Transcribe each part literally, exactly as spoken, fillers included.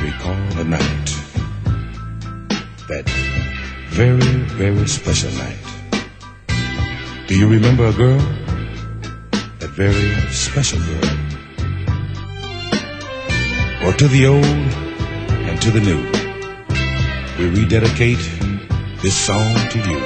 recall a night, that very, very special night. Do you remember a girl? That very special girl. Or to the old and to the new, we rededicate this song to you.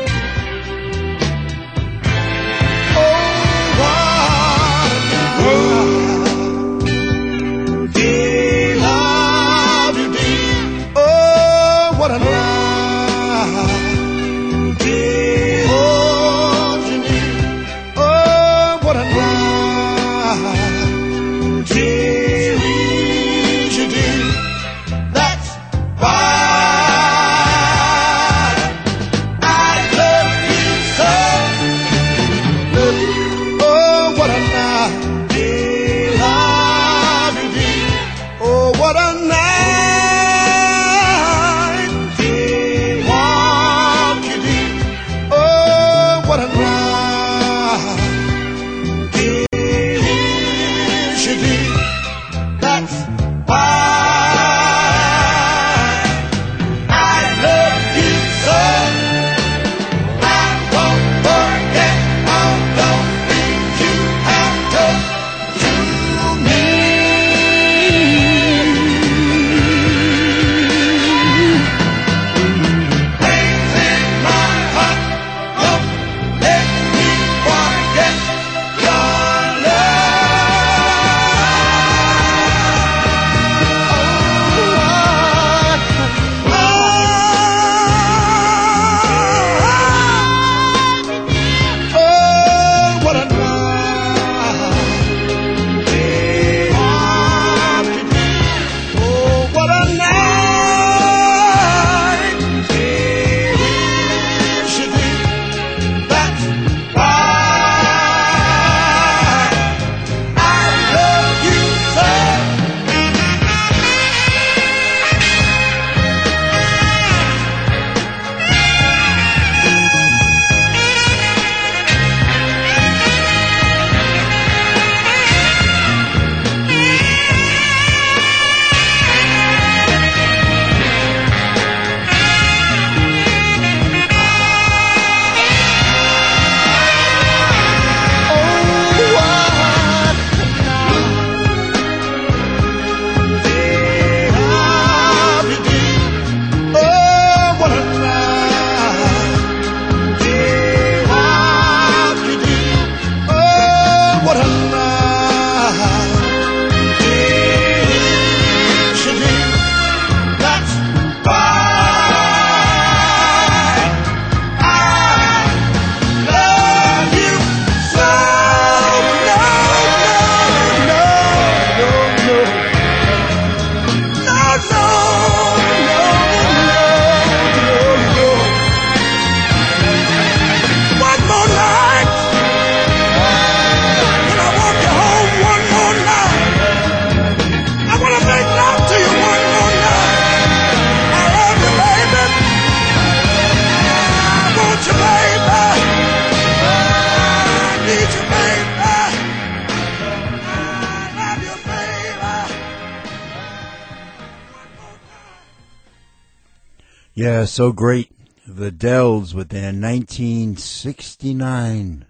Yeah, so great. The Dells with their nineteen sixty-nine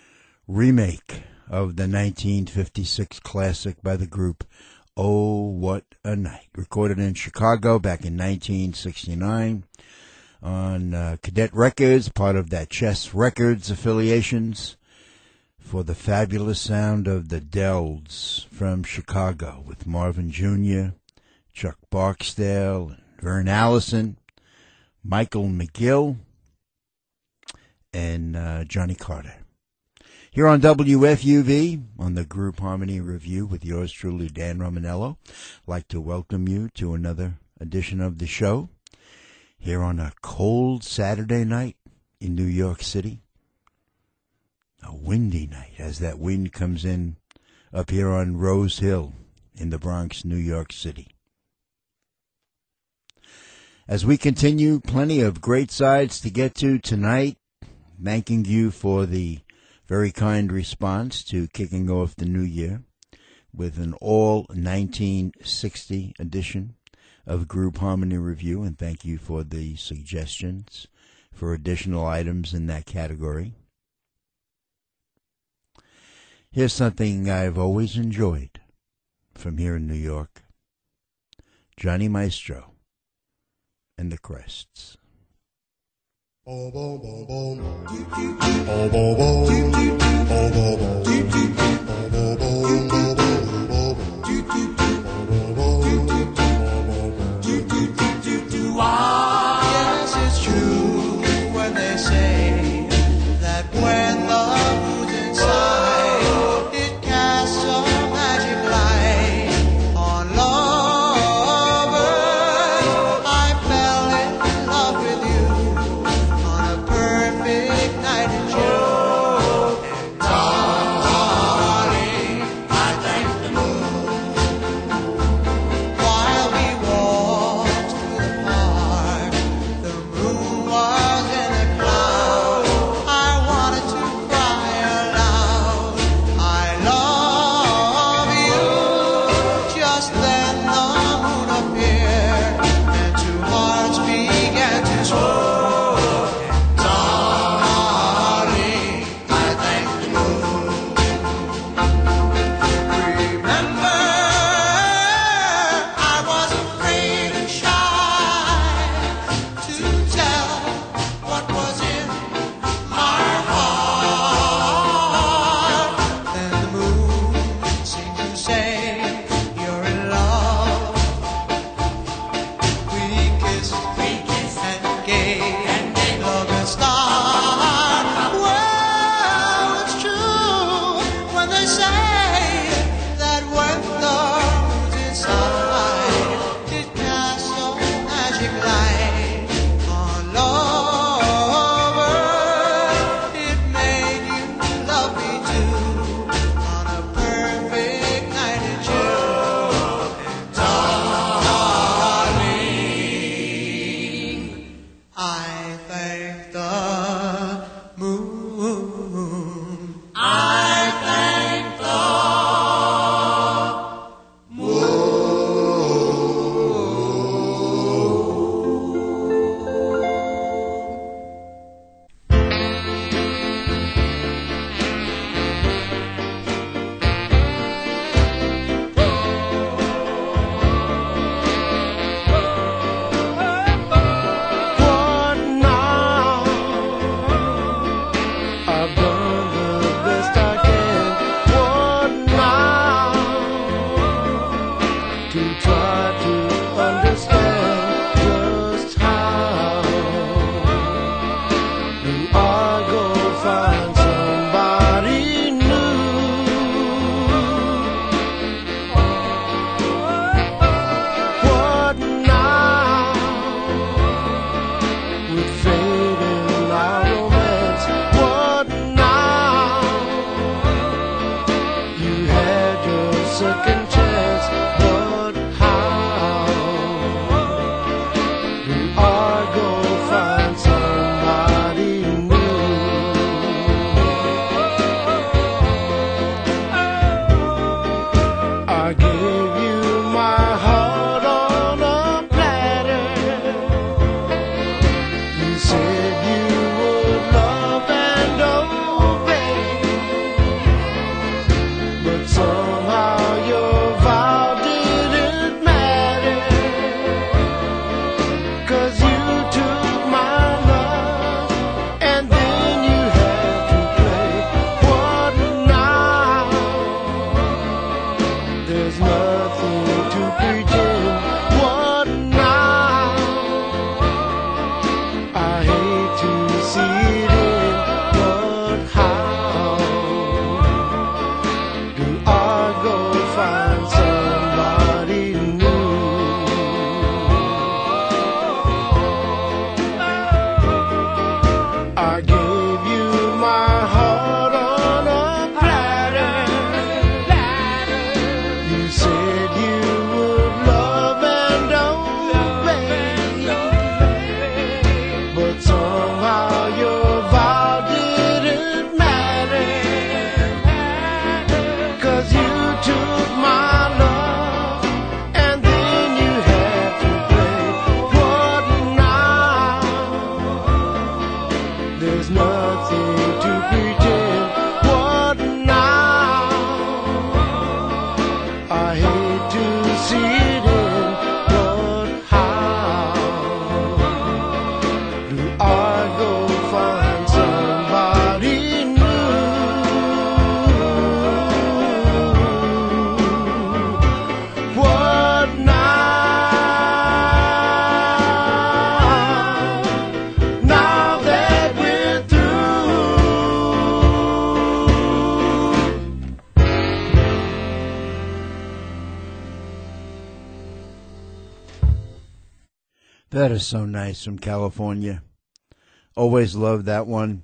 remake of the nineteen fifty-six classic by the group Oh What a Night. Recorded in Chicago back in nineteen sixty-nine on uh, Cadet Records, part of that Chess Records affiliations, for the fabulous sound of the Dells from Chicago with Marvin Junior, Chuck Barksdale, Vern Allison, Michael McGill, and uh, Johnny Carter. Here on W F U V, on the Group Harmony Review with yours truly, Dan Romanello, I'd like to welcome you to another edition of the show. Here on a cold Saturday night in New York City. A windy night as that wind comes in up here on Rose Hill in the Bronx, New York City. As we continue, plenty of great sides to get to tonight. Thanking you for the very kind response to kicking off the new year with an all nineteen sixty edition of Group Harmony Review, and thank you for the suggestions for additional items in that category. Here's something I've always enjoyed from here in New York. Johnny Maestro and the Crests. Oh, bo, bo, bo. Oh, bo, bo. Oh, bo, bo. Oh, bo, bo. Yes, it's true when they say that when love moves inside, it casts a magic light on lovers. I fell in love with you on a perfect night in June. And darling, I That is so nice from California. Always loved that one.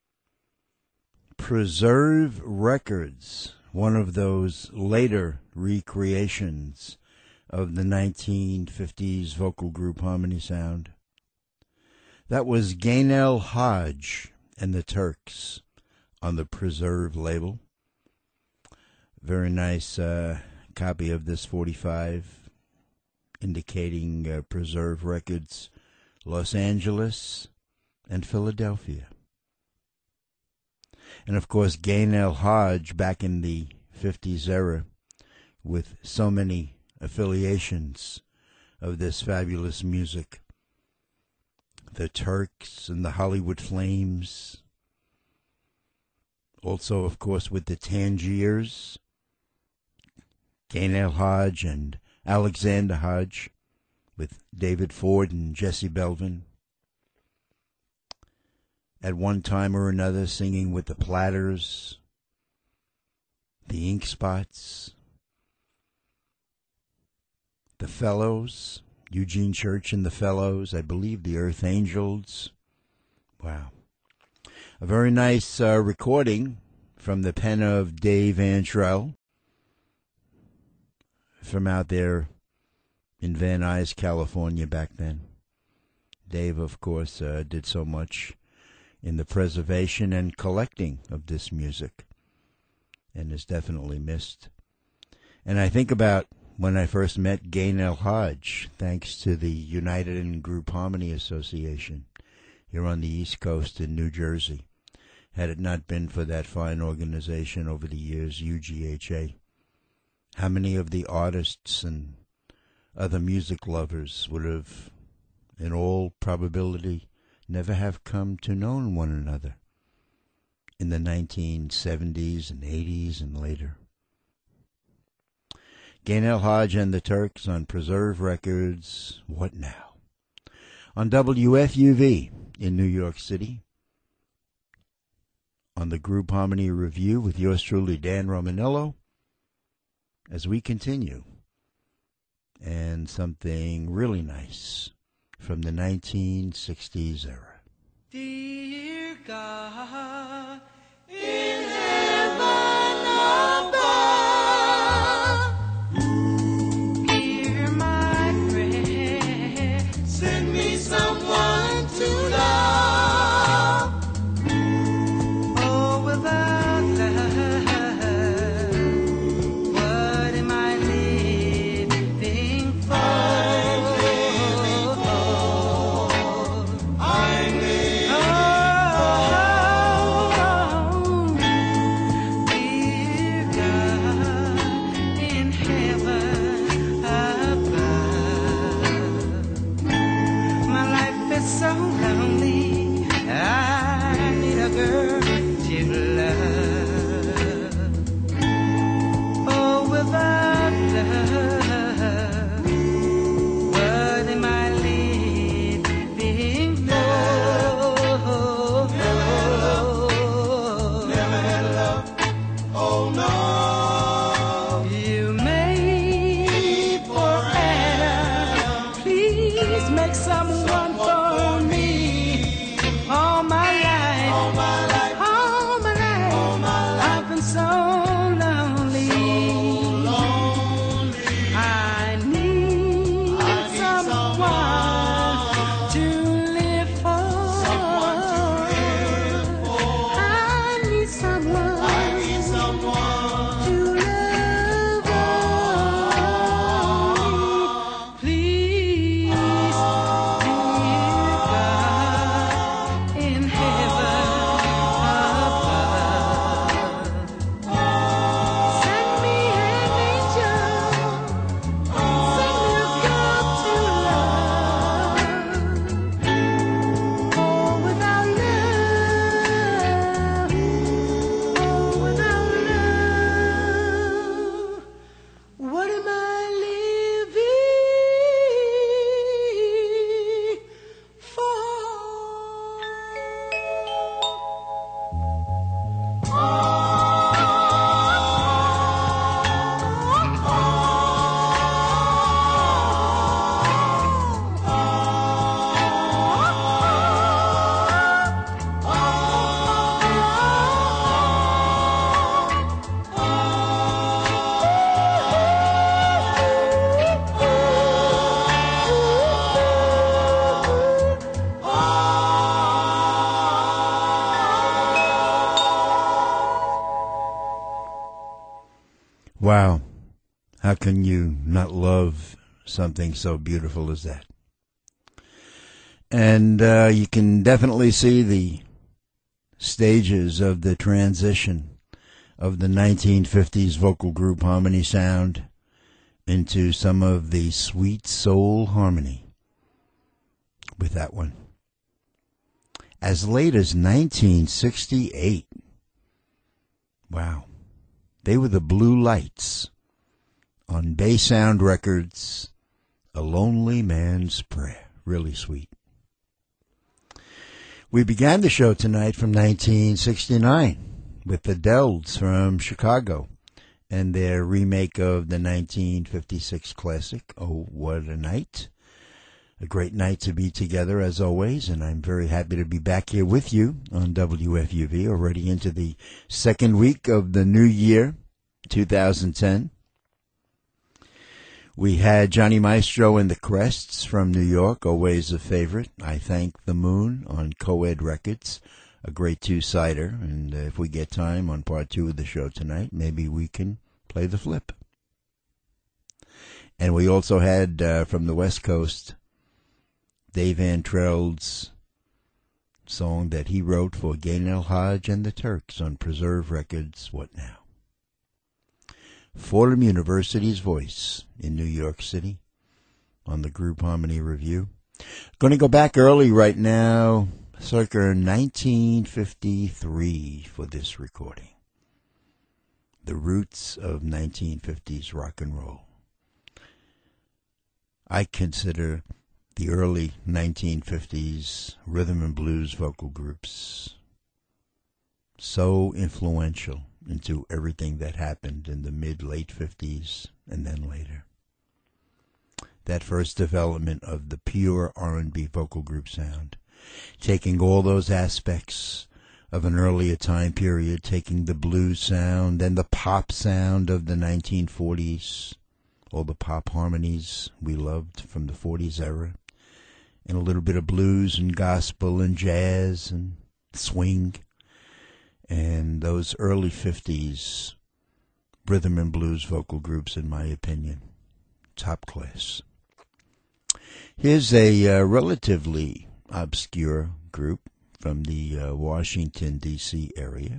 Preserve Records, one of those later recreations of the nineteen fifties vocal group harmony sound. That was Gaynell Hodge and the Turks on the Preserve label. Very nice uh, copy of this forty-five, indicating uh, Preserve Records, Los Angeles and Philadelphia. And of course, Gaynell Hodge back in the fifties era with so many affiliations of this fabulous music. The Turks and the Hollywood Flames. Also, of course, with the Tangiers, Gaynell Hodge and Alexander Hodge, with David Ford and Jesse Belvin. At one time or another, singing with the Platters, the Ink Spots, the Fellows, Eugene Church and the Fellows, I believe the Earth Angels. Wow. A very nice uh, recording from the pen of Dave Antrell from out there in Van Nuys, California back then. Dave, of course, uh, did so much in the preservation and collecting of this music and is definitely missed. And I think about when I first met Gaynell Hodge, thanks to the United and Group Harmony Association here on the East Coast in New Jersey. Had it not been for that fine organization over the years, U G H A, how many of the artists and other music lovers would have, in all probability, never have come to know one another in the nineteen seventies and eighties and later. Gaynell Hodge and the Turks on Preserve Records, What Now? On W F U V in New York City, on the Group Harmony Review with yours truly, Dan Romanello, as we continue, and something really nice from the nineteen sixties era. Dear God, in heaven above, hear my prayer. Send me someone to love. Oh, without love, what am I living for? I'm living for. Oh, dear God, in heaven above, my life is so lonely. I need a girl to love. Oh, without love, what am I living for? Never had love. Oh no. You made for Adam. Please make someone for me. All my life. All my life. All my life. All my life. I've been so lonely. I need someone to live for. I need someone to love me. Please, dear Wow. How can you not love something so beautiful as that? And uh, you can definitely see the stages of the transition of the nineteen fifties vocal group harmony sound into some of the sweet soul harmony with that one. As late as nineteen sixty-eight. Wow. They were the Blue Lights on Bay Sound Records, A Lonely Man's Prayer. Really sweet. We began the show tonight from nineteen sixty-nine with the Dells from Chicago and their remake of the nineteen fifty-six classic, Oh, What a Night. A great night to be together as always, and I'm very happy to be back here with you on W F U V, already into the second week of the new year, two thousand ten. We had Johnny Maestro and the Crests from New York, always a favorite. I Thank the Moon on Coed Records, a great two-sider, and uh, if we get time on part two of the show tonight, maybe we can play the flip. And we also had, uh, from the West Coast, Dave Antrell's song that he wrote for Gaynell Hodge and the Turks on Preserve Records, What Now? Fordham University's Voice in New York City on the Group Harmony Review. Going to go back early right now, circa nineteen fifty-three for this recording. The roots of nineteen fifties rock and roll. I consider the early nineteen fifties rhythm and blues vocal groups so influential into everything that happened in the mid-late fifties and then later. That first development of the pure R and B vocal group sound, taking all those aspects of an earlier time period, taking the blues sound and the pop sound of the nineteen forties, all the pop harmonies we loved from the forties era, and a little bit of blues and gospel and jazz and swing, and those early fifties rhythm and blues vocal groups, in my opinion, top class. Here's a uh, relatively obscure group from the uh, Washington, D C area.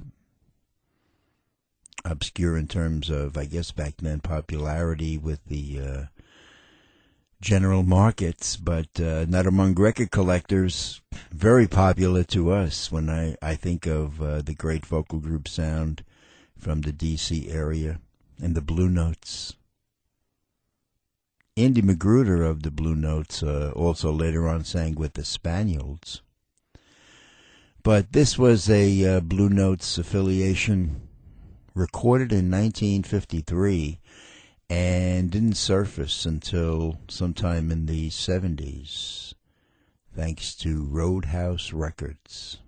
Obscure in terms of, I guess back then, popularity with the uh, general markets, but uh, not among record collectors. Very popular to us when I, I think of uh, the great vocal group sound from the D C area and the Blue Notes. Andy Magruder of the Blue Notes uh, also later on sang with the Spaniels. But this was a uh, Blue Notes affiliation recorded in nineteen fifty-three and didn't surface until sometime in the seventies, thanks to Roadhouse Records.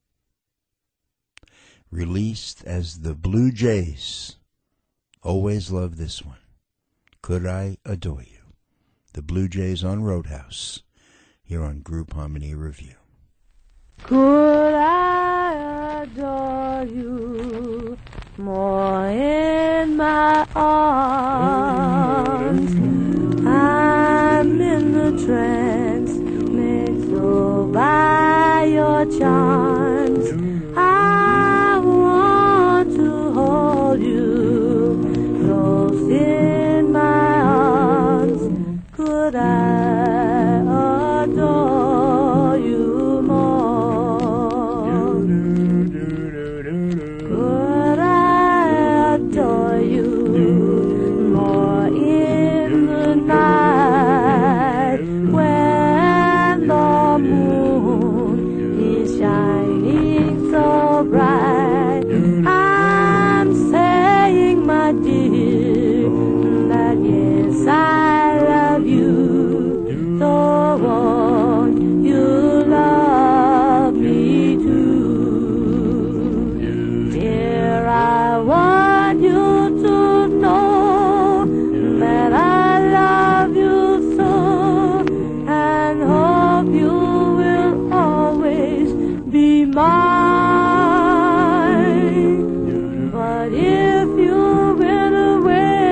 Released as the Blue Jays. Always love this one. Could I Adore You? The Blue Jays on Roadhouse, here on Group Harmony Review. Could I adore you more in my arms? I'm in the trance, made so by your charms. I want to hold you close in my arms. Could I adore you more? Could I adore you more in the night when the moon is shining so bright? I'm saying, my dear, that yes, I love you, so won't you love me too? Dear, I want you to know that I love you so, and hope you will always be mine. But if you went away,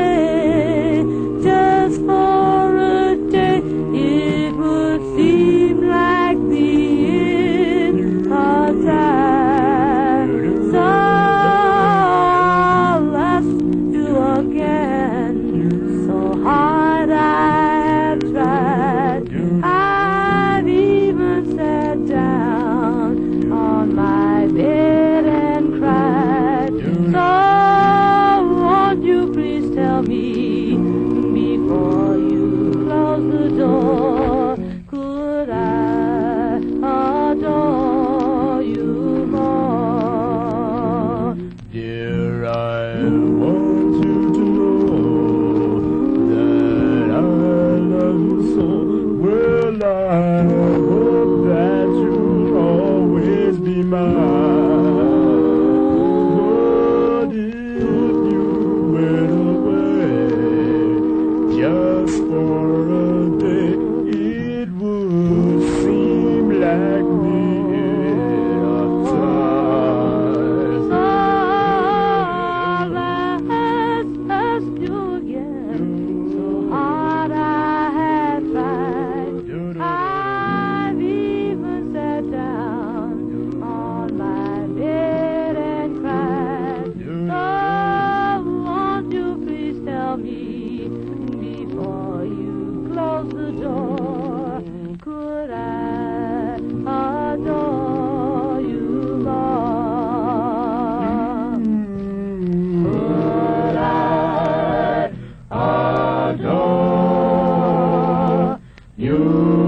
you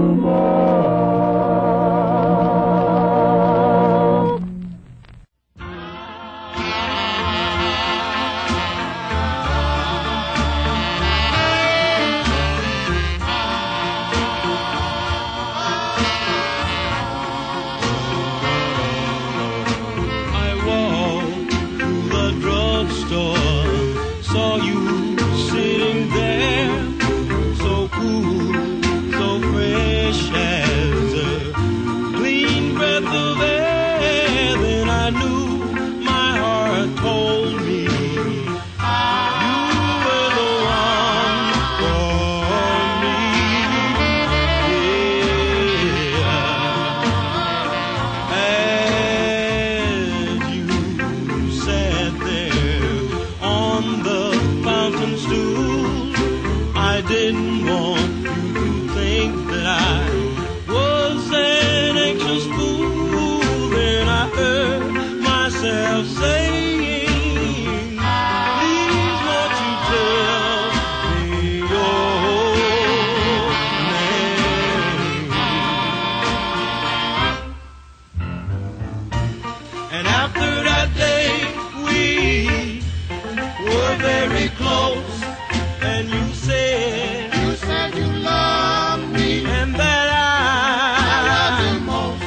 more. I walked through the drugstore, saw you sitting there, so cool, so fresh as a clean breath of air. Then I knew my heart told me you were the one for me. Yeah. As you sat there on the fountain stool, I didn't want you to think that I was an anxious fool. Then I heard myself saying, please won't you tell me your name? And after that day we were very close, and you said, You said you love me, and that I love I, you most.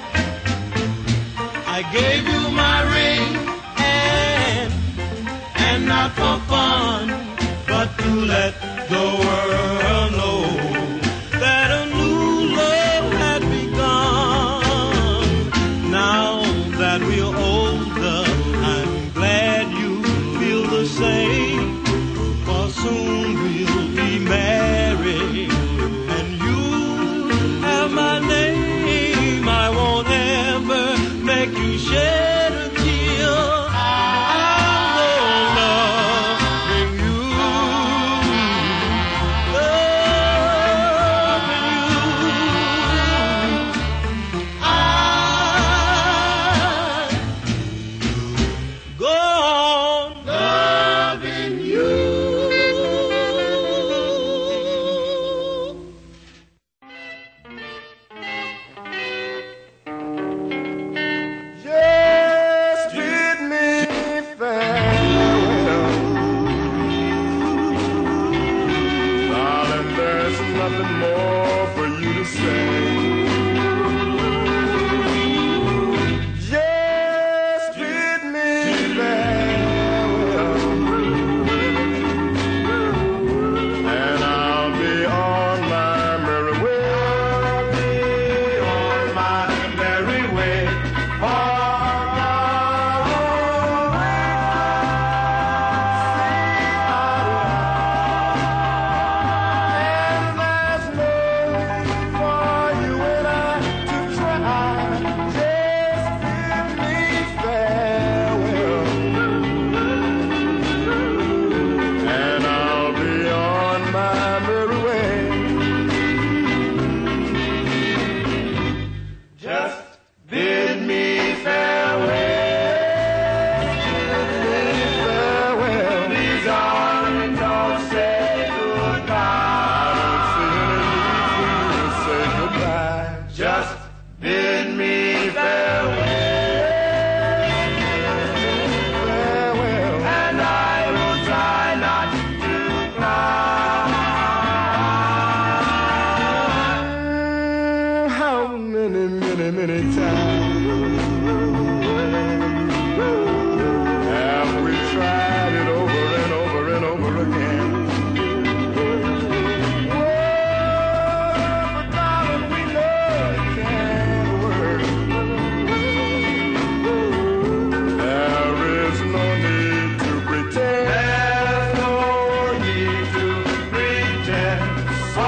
I gave you my ring, and and not for fun, but to let the world know that a new love had begun. Now that we're older, I'm glad you feel the same, for soon we'll be married, and you have my name. I won't ever make you shed a tear. I'll go loving you, loving you. I go on loving you. Just bid me farewell, darling. There's nothing more for you to say. Just bid me farewell, and I'll be on my merry way. I'll be on my merry way. And there's no need for you and I to try. Just bid me farewell, and I'll be on my merry way. Just bid me farewell, farewell. Please, darling, don't say goodbye. I don't see any need for you to say goodbye. Just bid me farewell, farewell. And I will try not to cry. How many, many, many times have we tried it over and over and over again? Oh, but darling, we know it can't work. There is no need to pretend. There's no need to pretend. Oh,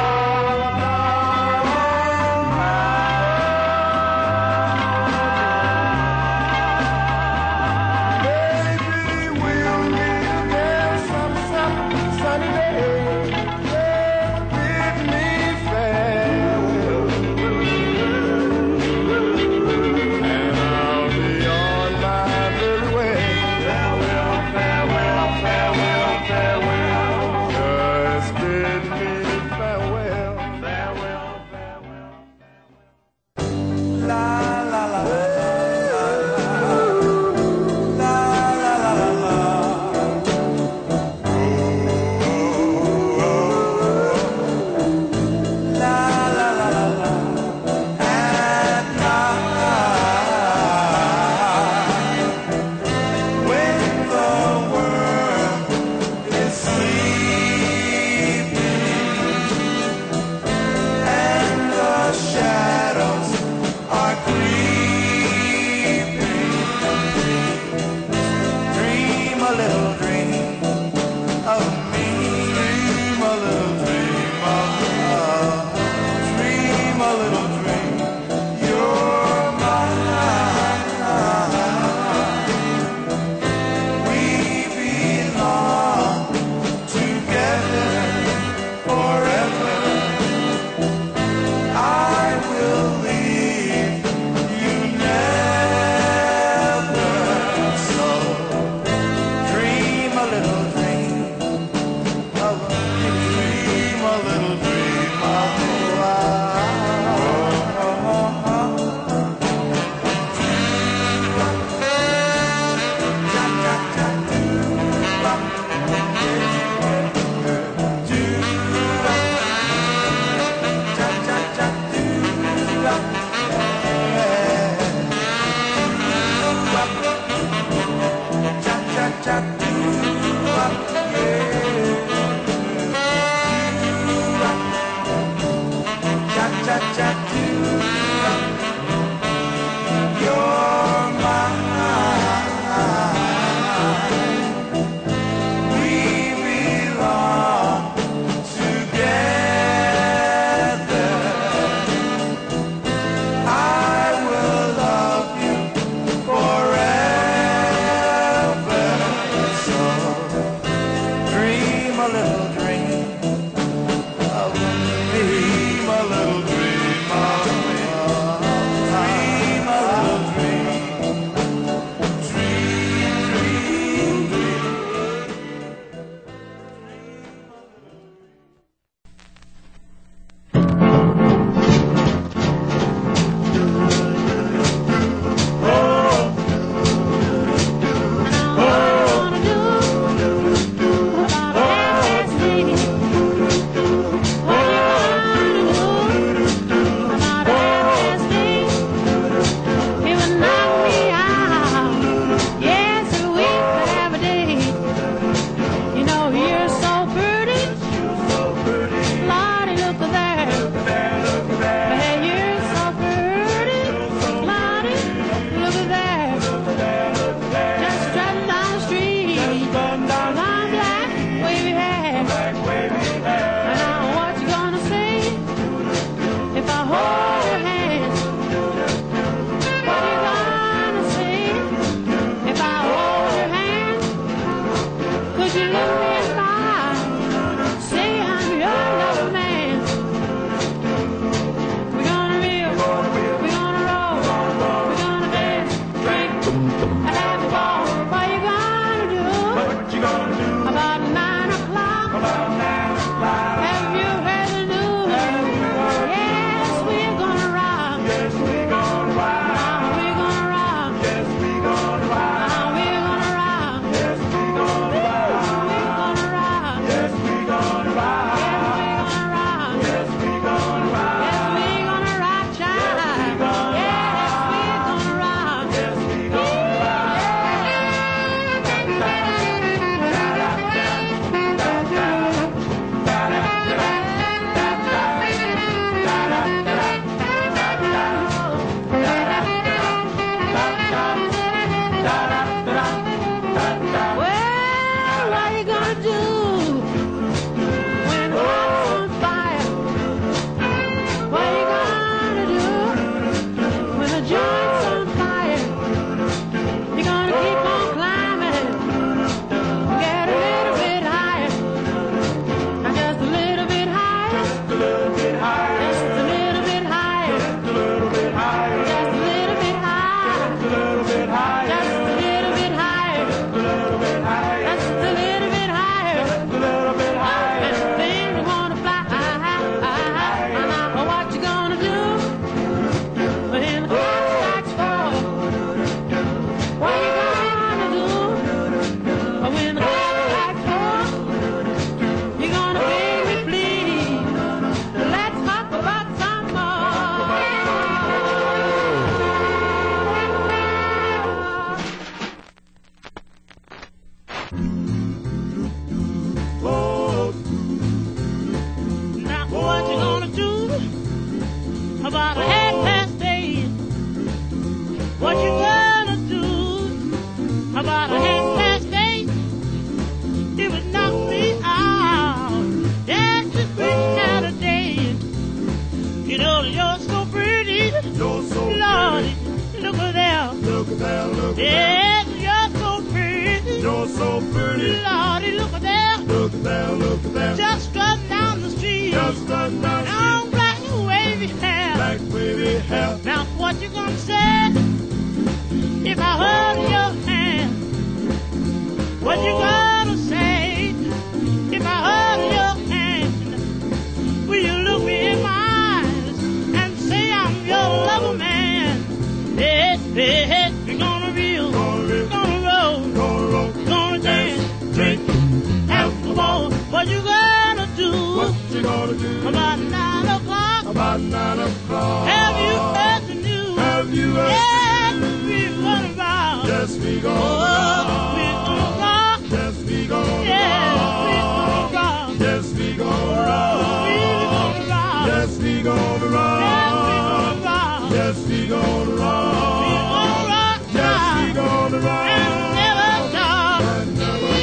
hold your hand, what you gonna say? If I hold your hand, could you look me in my eyes? Say I'm your lover man. We're gonna reel, we're gonna roll, we're gonna dance, drink, and have a ball. What you gonna do? What you gonna do? About nine o'clock. About nine o'clock. Have you heard the news? Yes, we're gonna rock. Yes, we gonna rock. Now we're gonna rock. Yes, we gonna rock. Now we're gonna rock. Yes, we gonna rock. We're gonna rock. Yes, we gonna rock. Yes, we're gonna rock. Yes, we gonna rock. Yes, we're gonna rock, child. Yes, we're gonna rock. Yes, we gonna Well, what you gonna do when the house on fire? What you gonna do when the joint's on fire? You gonna keep on climbing, get a little bit higher, and just a little bit higher, a little bit higher. just a little bit higher, A little bit higher. just a little bit higher, A little bit higher. just a little bit higher, A little bit higher. just a little bit higher. A little bit higher. And then you wanna fly. And now what you gonna do when the clock strikes four? What you gonna do when the clock strikes four? You gonna beg me, please? Let's talk about some more. Oh, Now what you gonna do about a half past eight? What you gonna do about a half past eight? It would knock me out. That's just great Saturday. You know you're so pretty, you're so Lordy. Look at there. Look at that, look at Yes, you're so pretty, that. You're so pretty. Lordy. Look at there. Look at that, look at that. Just strutting down the street. Just run down Long black and wavy hair. black wavy hair. Now what you gonna say if I hold your hand? What you gonna say if I hold your hand? Will you look me in my eyes and say I'm your lover man? Hey, hey, hey, you're gonna reel, Gonna reel. gonna roll, Gonna roll. gonna dance, drink, have a ball. What you gonna do What you gonna do about nine o'clock? about nine o'clock? Have you heard the news? Have you heard? Yes, we're gonna rock. Yes, we gonna Oh, we're rock. gonna rock. Yes, we gonna Yes, we're rock. gonna rock. Yes, we gonna rock. We're gonna rock. Yes, we gonna rock. Yes, we're gonna rock. Yes, we gonna rock. We're gonna rock Yes, we now gonna rock. and never stop. And never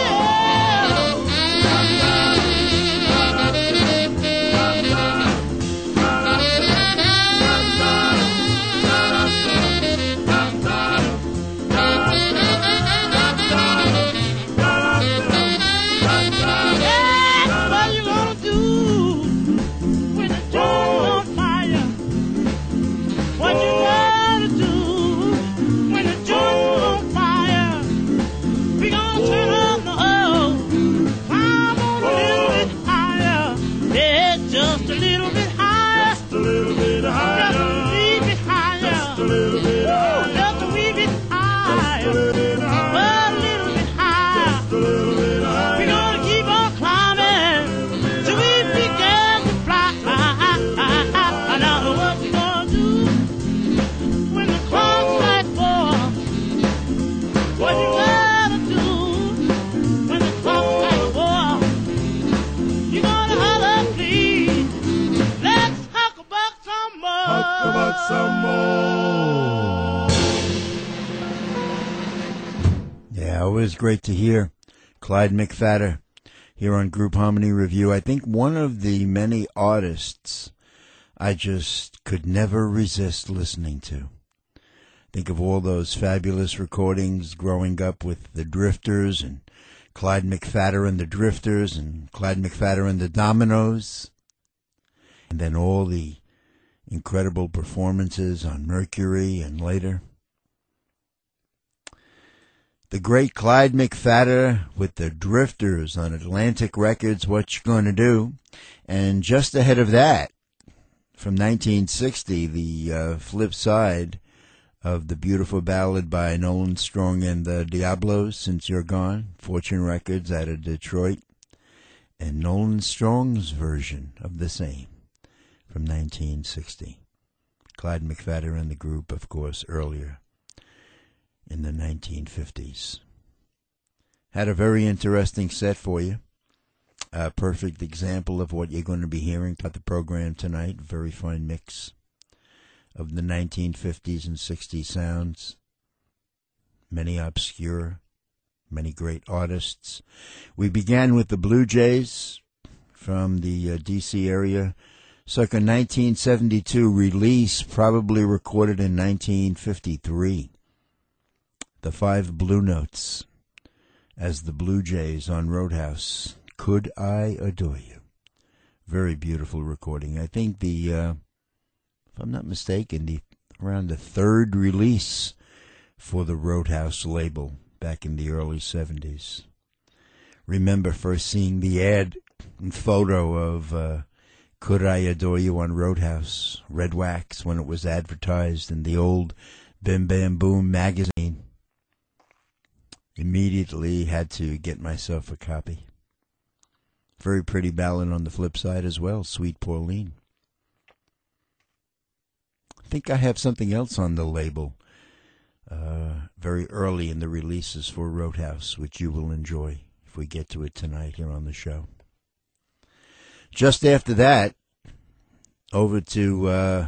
Yes, what you gonna do when the joint's on fire? What you gonna do when the joint's on fire? We gonna turn up the hose, climb on a little bit higher, yeah, just a little bit higher, Just a little bit just a higher. wee bit higher, Just a little bit higher. just a wee bit Just a higher, little bit higher. a little bit higher. Just a little bit higher. We're gonna keep on climbing till we begin to fly. I know what we're gonna do when the clock strikes four. What you gonna do when the clock strikes four? You gonna holler, please. Let's talk about some more. Talk about some more. Yeah, always great to hear Clyde McFadder here on Group Harmony Review. I think one of the many artists I just could never resist listening to. Think of all those fabulous recordings growing up with the Drifters and Clyde McPhatter and the Drifters and Clyde McPhatter and the Dominoes. And then all the incredible performances on Mercury and later. The great Clyde McPhatter with the Drifters on Atlantic Records, What You Gonna Do? And just ahead of that, from nineteen sixty, the uh, flip side of the beautiful ballad by Nolan Strong and the Diablos, Since You're Gone, Fortune Records out of Detroit, and Nolan Strong's version of the same from nineteen sixty. Clyde McPhatter and the group, of course, earlier in the nineteen fifties. Had a very interesting set for you. A perfect example of what you're going to be hearing throughout the program tonight. Very fine mix of the nineteen fifties and sixties sounds. Many obscure, many great artists. We began with the Blue Jays from the uh, D C area. Circa nineteen seventy-two release, probably recorded in nineteen fifty-three. The Five Blue Notes as the Blue Jays on Roadhouse. Could I Adore You? Very beautiful recording. I think the, uh, if I'm not mistaken, the around the third release for the Roadhouse label back in the early seventies. Remember first seeing the ad and photo of uh, Could I Adore You on Roadhouse, Red Wax, when it was advertised in the old Bim Bam Boom magazine. Immediately had to get myself a copy. Very pretty ballad on the flip side as well, Sweet Pauline. I think I have something else on the label uh, very early in the releases for Roadhouse, which you will enjoy if we get to it tonight here on the show. Just after that, over to uh,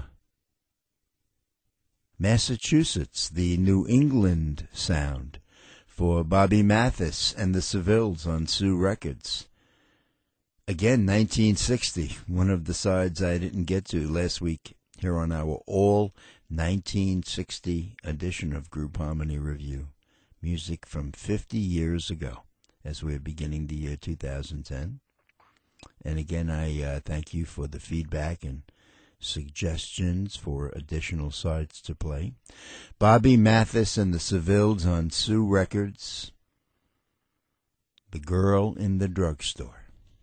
Massachusetts, the New England sound for Bobby Mathis and the Sevilles on Sioux Records. Again, nineteen sixty, one of the sides I didn't get to last week here on our all nineteen sixty edition of Group Harmony Review. Music from fifty years ago as we're beginning the year two thousand ten. And again, I uh, thank you for the feedback and suggestions for additional sides to play. Bobby Mathis and the Sevilles on Sioux Records. The Girl in the Drugstore.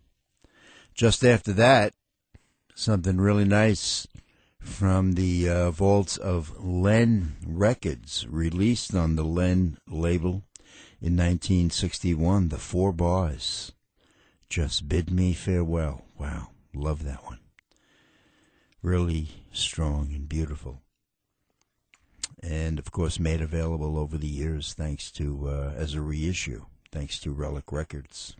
Just after that, something really nice from the uh, vaults of Len Records, released on the Len label in nineteen sixty-one, The Four Bars. Just Bid Me Farewell. Wow, love that one. Really strong and beautiful. And, of course, made available over the years thanks to, uh, as a reissue, thanks to Relic Records.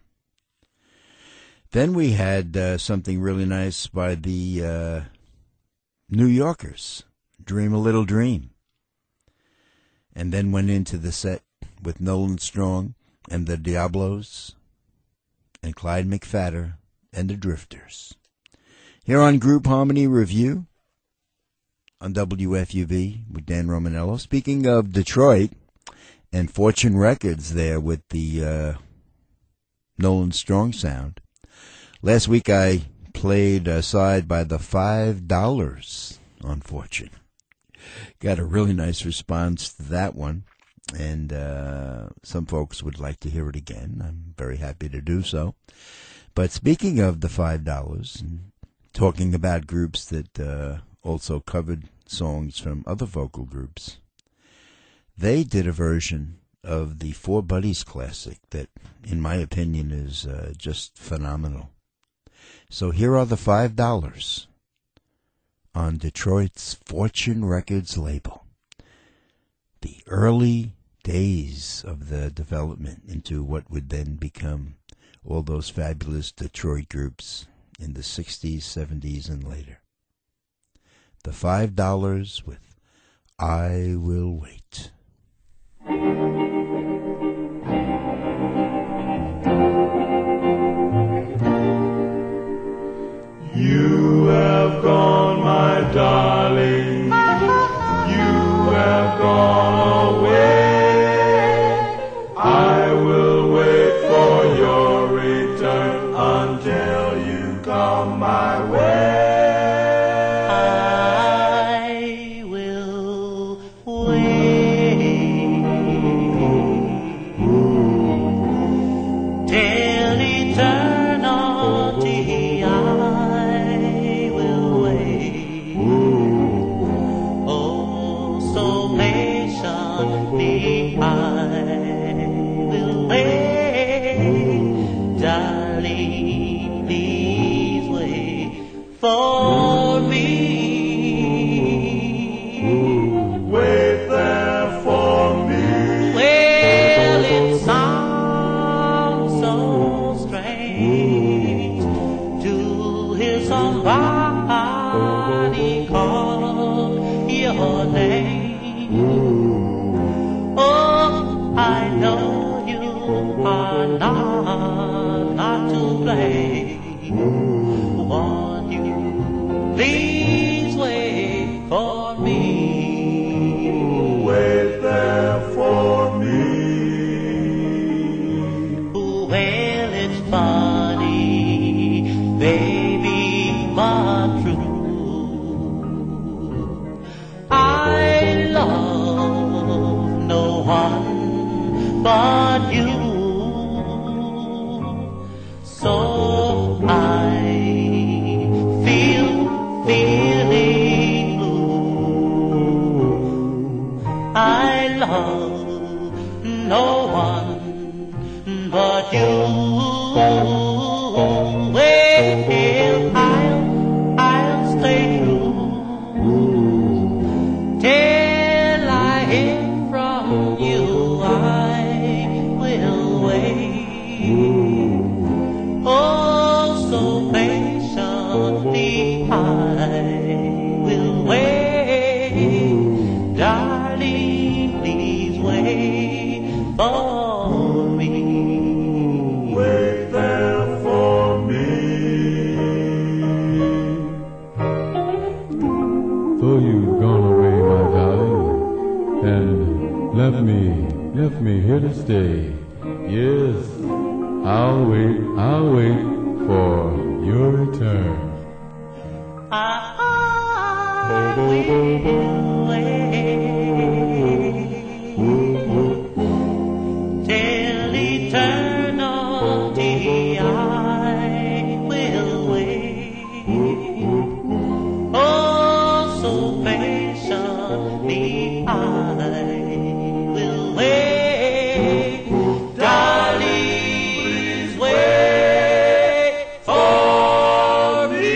Then we had uh, something really nice by the uh, New Yorkers, Dream a Little Dream. And then went into the set with Nolan Strong and the Diablos and Clyde McPhatter and the Drifters. Here on Group Harmony Review on W F U V with Dan Romanello. Speaking of Detroit and Fortune Records there with the uh, Nolan Strong sound. Last week I played a side by the Five Dollars on Fortune. Got a really nice response to that one, and uh, some folks would like to hear it again. I'm very happy to do so. But speaking of the Five Dollars, and talking about groups that uh, also covered songs from other vocal groups, they did a version of the Four Buddies classic that, in my opinion, is uh, just phenomenal. So here are the Five Dollars on Detroit's Fortune Records label. The early days of the development into what would then become all those fabulous Detroit groups in the sixties, seventies, and later. The Five Dollars with I Will Wait. You have gone my darling, you have gone away. I will wait for your return until you come my way. I will wait till eternity. I will wait. Oh, so patiently I will wait. Darling, please wait for me. Wait there for me. Well, it sounds so strange to hear somebody call your name. Oh, I know you are not, not to blame. Won't you please wait for me? Wait there for me. Well, it's funny, baby, but true. I love no one but you. So I feel, feeling blue. I love no one but you. Well, I'll, I'll stay true till I hear from you. I will wait. Oh, so patiently I will wait. Darling, please wait for me. Wait there for me. So you've gone away, my darling, and left me, left me here to stay. Yes, I'll wait, I'll wait for your return. I will wait till eternity. I will wait. Oh, so patiently I will wait. Darling, please wait for me.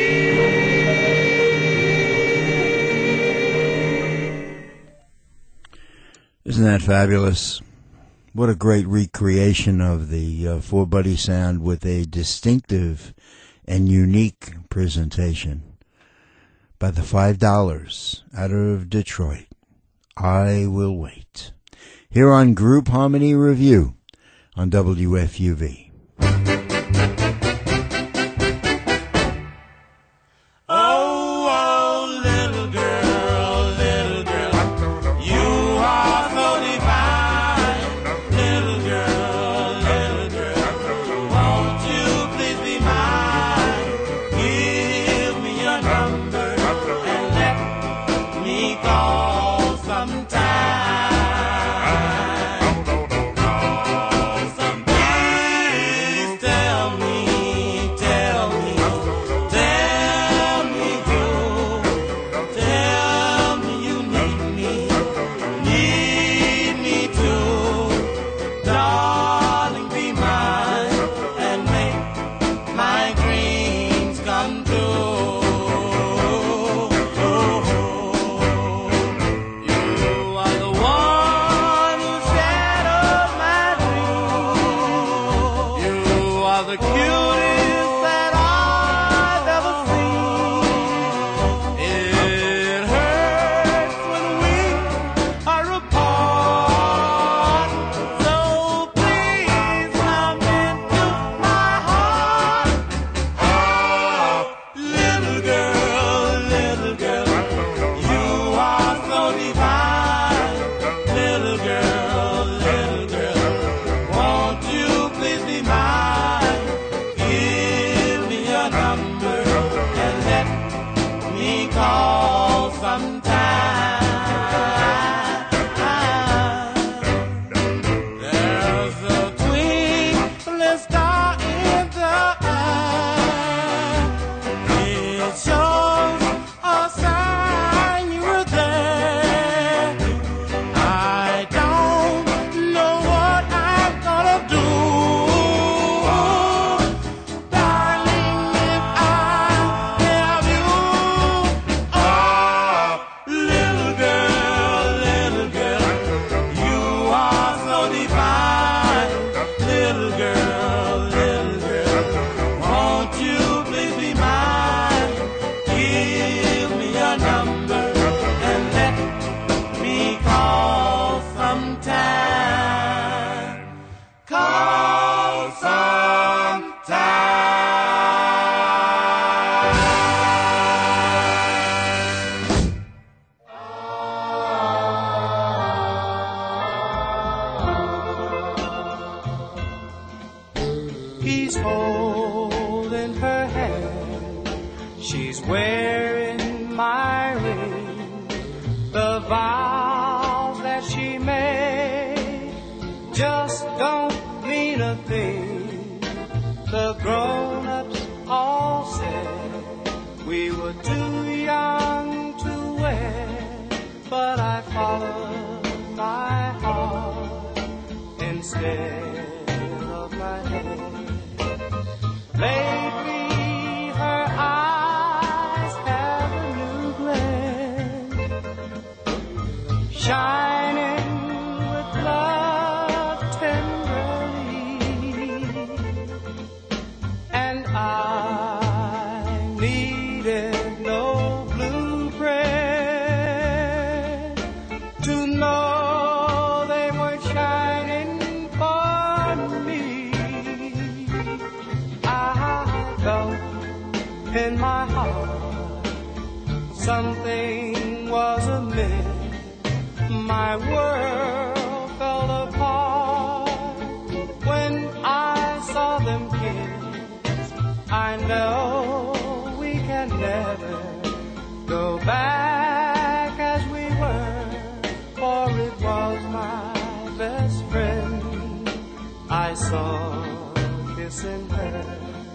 Isn't that fabulous? What a great recreation of the uh, Four Buddy sound with a distinctive and unique presentation by the Five Dollars out of Detroit. I Will Wait. Here on Group Harmony Review on W F U V. Oh, oh, little girl, little girl, you are so divine. Little girl, little girl, won't you please be mine? Give me your number and let me call sometime. Call sometime. There's a twinkling star in the eye. It shows a sign you were there. I don't know what I'm gonna do, darling, if I have you. Oh, little girl, little girl, you are so divine. Little girl, little girl, won't you please be mine? Give me your number and let me call sometime. Call sometime. He's holding her hand. She's wearing my ring. The vows that she made just don't mean a thing. The grown-ups all said we were too young to wed, but I followed my heart instead of my head. Lately, her eyes have a new glance, shining with love tenderly, and I needed no blueprint to know they were shining for me. I felt in my heart something was amiss. My world fell apart when I saw them kiss. I know we can never go back as we were, for it was my best friend I saw kissing her.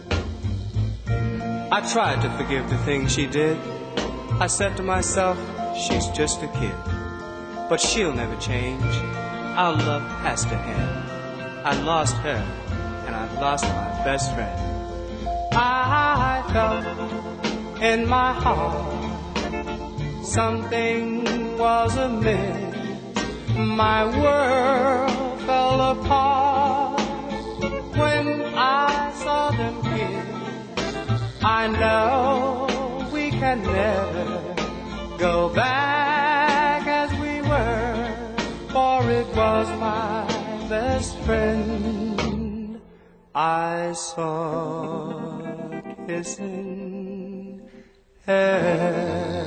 I tried to forgive the things she did. I said to myself, she's just a kid, but she'll never change. Our love has to end. I lost her, and I've lost my best friend. I felt in my heart something was amiss. My world fell apart when I saw them kiss. I know we can never go back as we were, for it was my best friend I saw kissing her.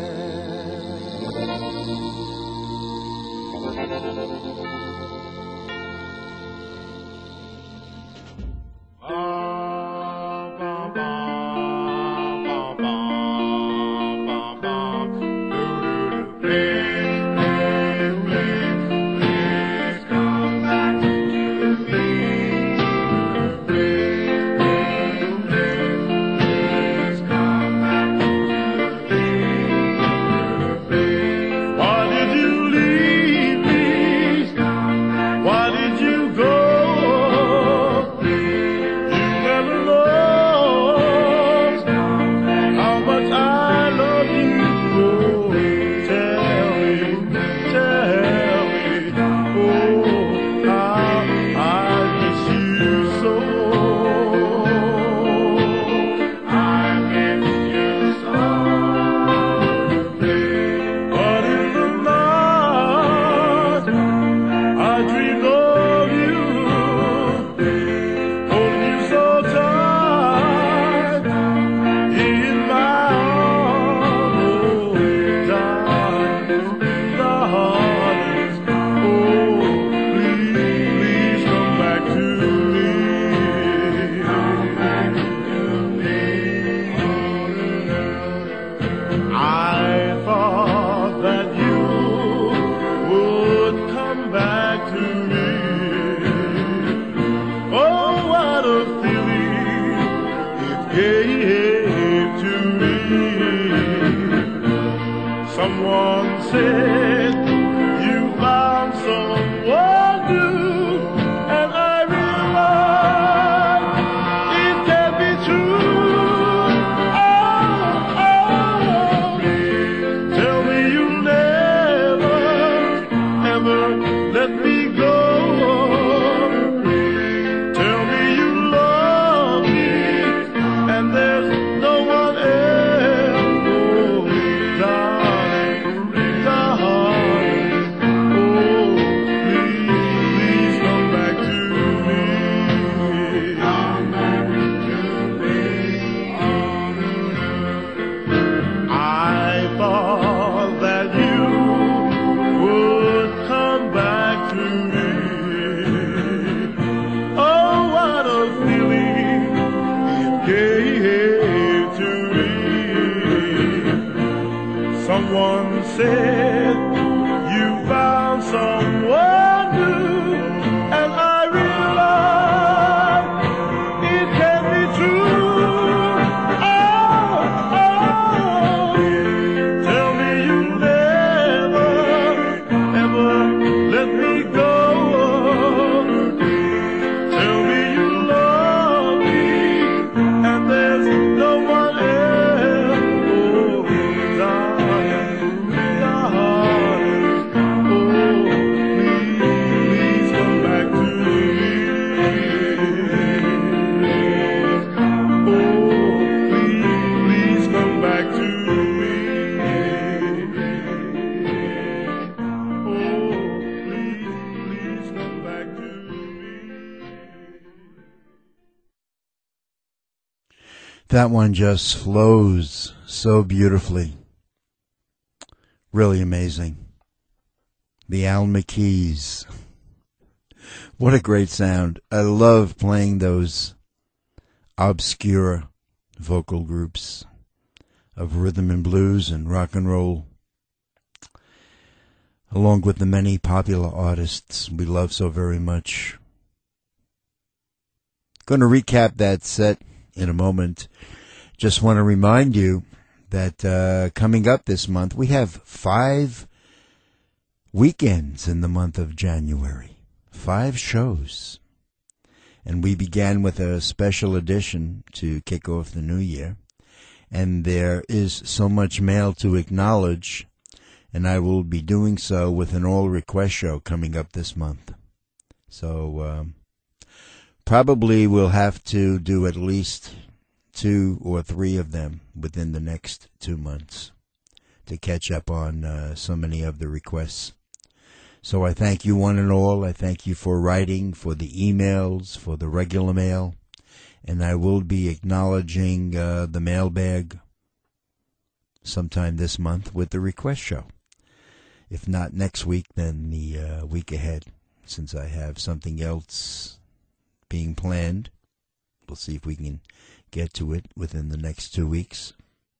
Tell That one just flows so beautifully. Really amazing. The Alma Keys. What a great sound. I love playing those obscure vocal groups of rhythm and blues and rock and roll, along with the many popular artists we love so very much. Going to recap that set in a moment. Just want to remind you that uh, coming up this month, we have five weekends in the month of January. Five shows. And we began with a special edition to kick off the new year. And there is so much mail to acknowledge, and I will be doing so with an all-request show coming up this month. So um, probably we'll have to do at least two or three of them within the next two months to catch up on uh, so many of the requests. So I thank you one and all. I thank you for writing, for the emails, for the regular mail. And I will be acknowledging uh, the mailbag sometime this month with the request show. If not next week, then the uh, week ahead, since I have something else being planned. We'll see if we can get to it within the next two weeks.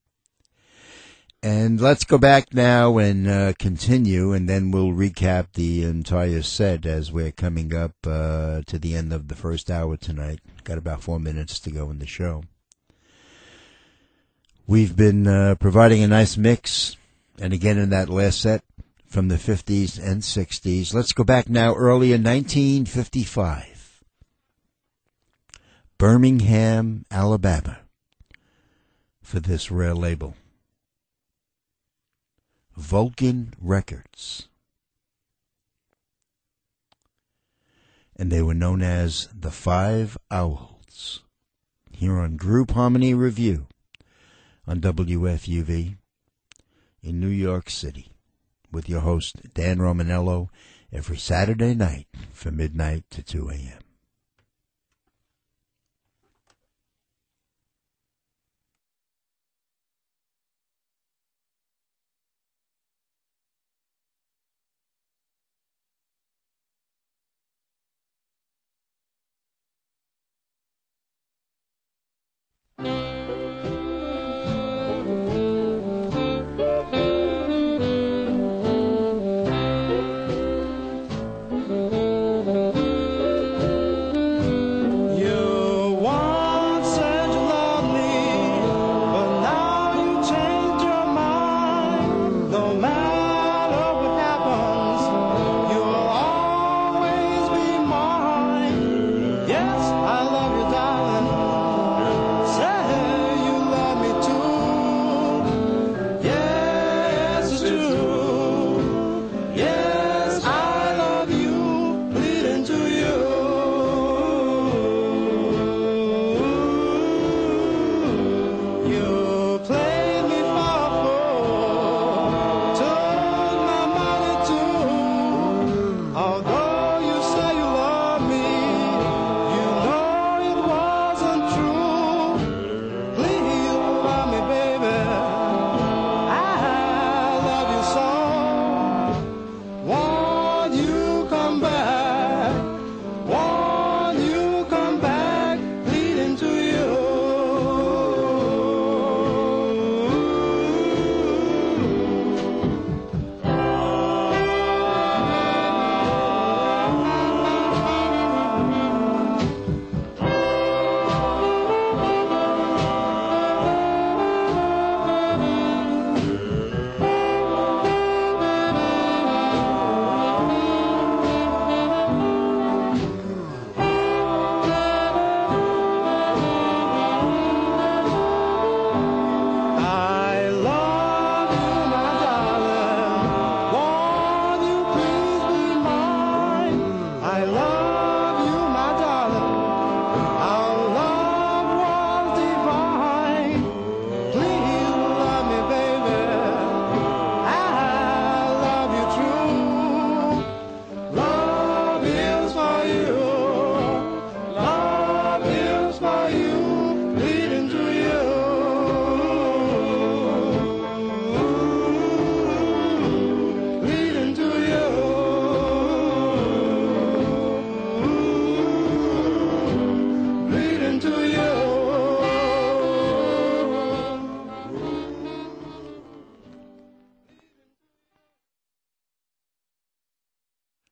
And let's go back now and uh, continue, and then we'll recap the entire set as we're coming up uh, to the end of the first hour tonight. Got about four minutes to go in the show. We've been uh, providing a nice mix, and again in that last set, from the fifties and sixties. Let's go back now early in nineteen fifty-five. Birmingham, Alabama, for this rare label. Vulcan Records. And they were known as the Five Owls. Here on Group Harmony Review on W F U V in New York City with your host Dan Romanello every Saturday night from midnight to two a.m.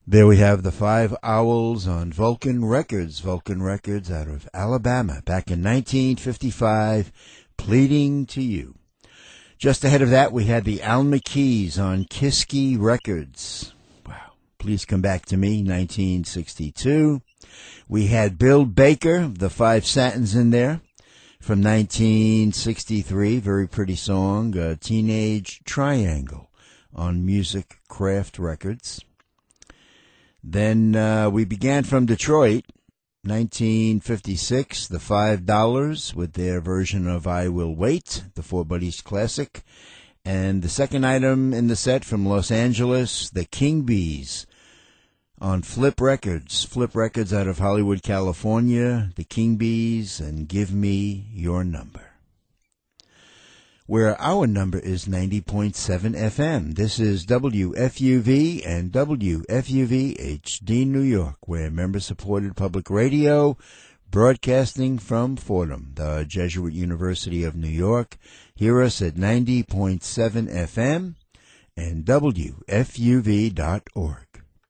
There we have the Five Owls on Vulcan Records. Vulcan Records out of Alabama back in nineteen fifty-five, Pleading to You. Just ahead of that, we had the Alma Keys on Kiski Records. Wow. Please Come Back to Me, nineteen sixty-two. We had Bill Baker, the Five Satins in there from nineteen sixty-three. Very pretty song, uh, Teenage Triangle on Music Craft Records. Then uh, we began from Detroit, nineteen fifty-six, the Five Dollars with their version of I Will Wait, the Four Buddies classic. And the second item in the set from Los Angeles, the King Bees on Flip Records. Flip Records out of Hollywood, California, the King Bees and Give Me Your Number. Where our number is ninety point seven F M. This is W F U V and W F U V H D New York, where member-supported public radio, broadcasting from Fordham, the Jesuit University of New York. Hear us at ninety point seven F M and W F U V dot org.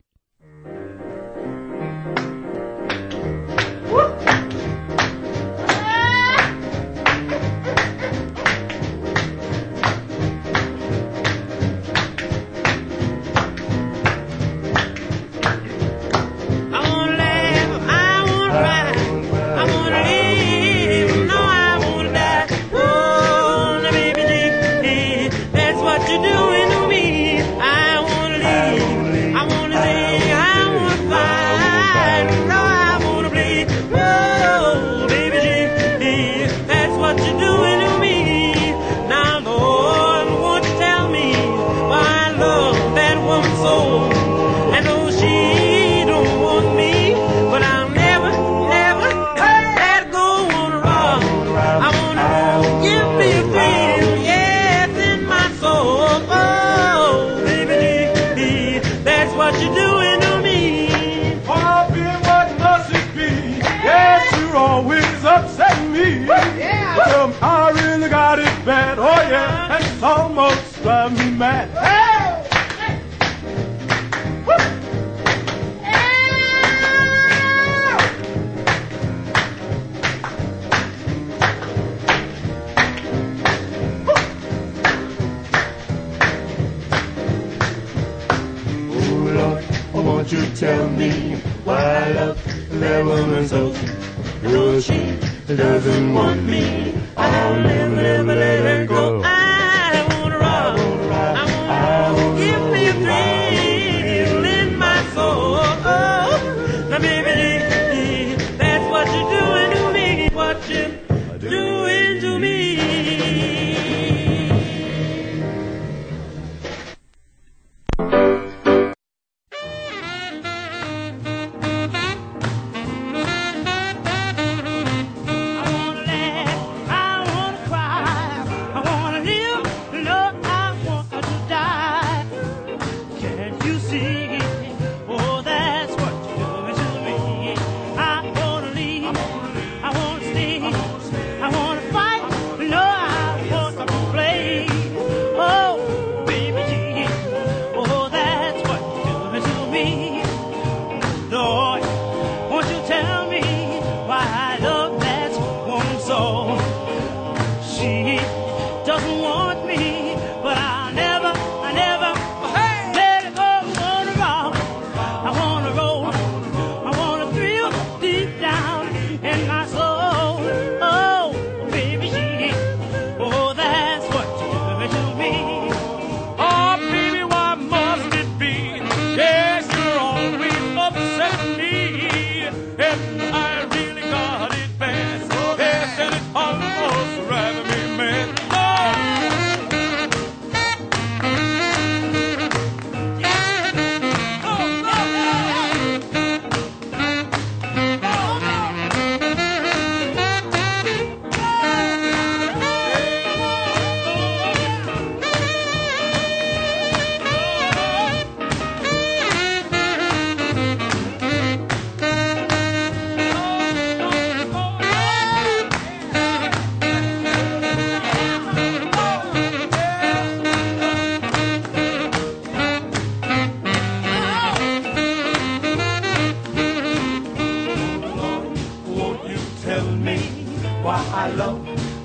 I really got it bad, oh yeah, and it's almost driving me mad. Hey! Woo! Oh Lord, oh, won't you tell me why I love that woman so? No, she doesn't want me. I'll never, never let her go. I wanna rock, I wanna give me a thrill in my soul. Now baby, that's what you're doing to me. What you're doing to me. I wanna laugh, I wanna cry, I wanna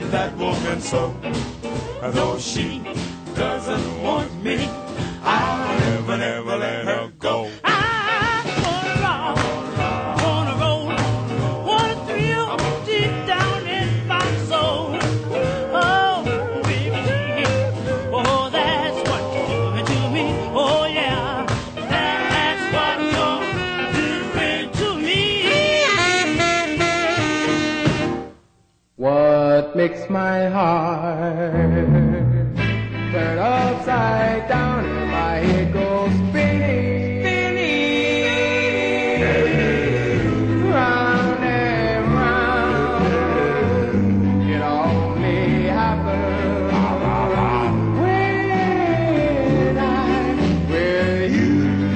that woman so. Though she doesn't want me, I'll never, never let her go. What makes my heart turn upside down and my head goes spinning, spinning, round and round? It only happens when I'm with you.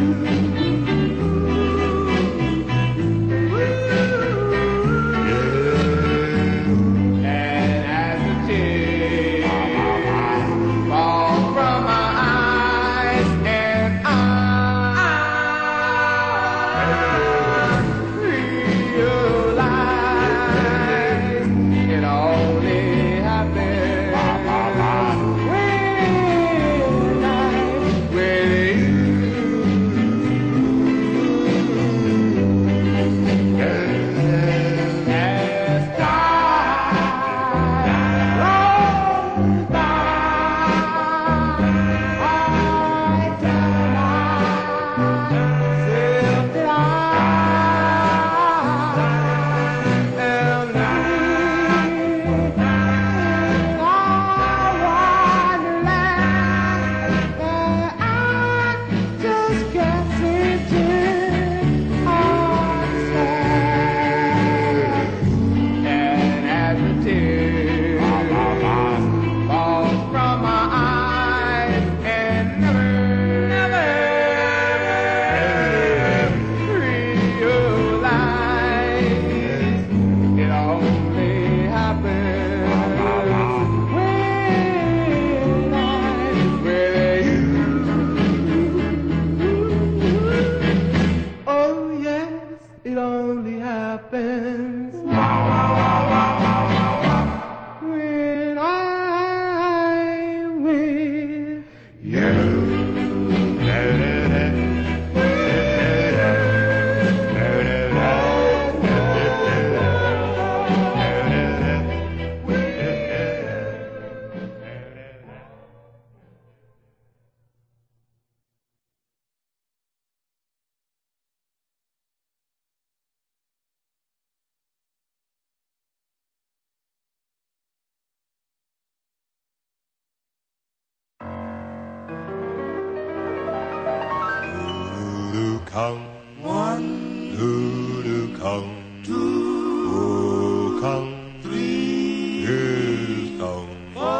Come one, two, two, come two, oh, come three, yes, come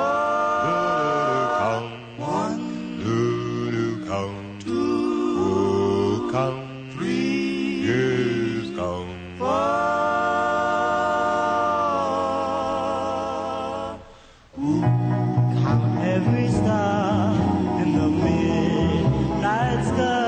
four, come one, two, two, come two, oh, come three, yes, come four. Ooh, come every star in the midnight sky.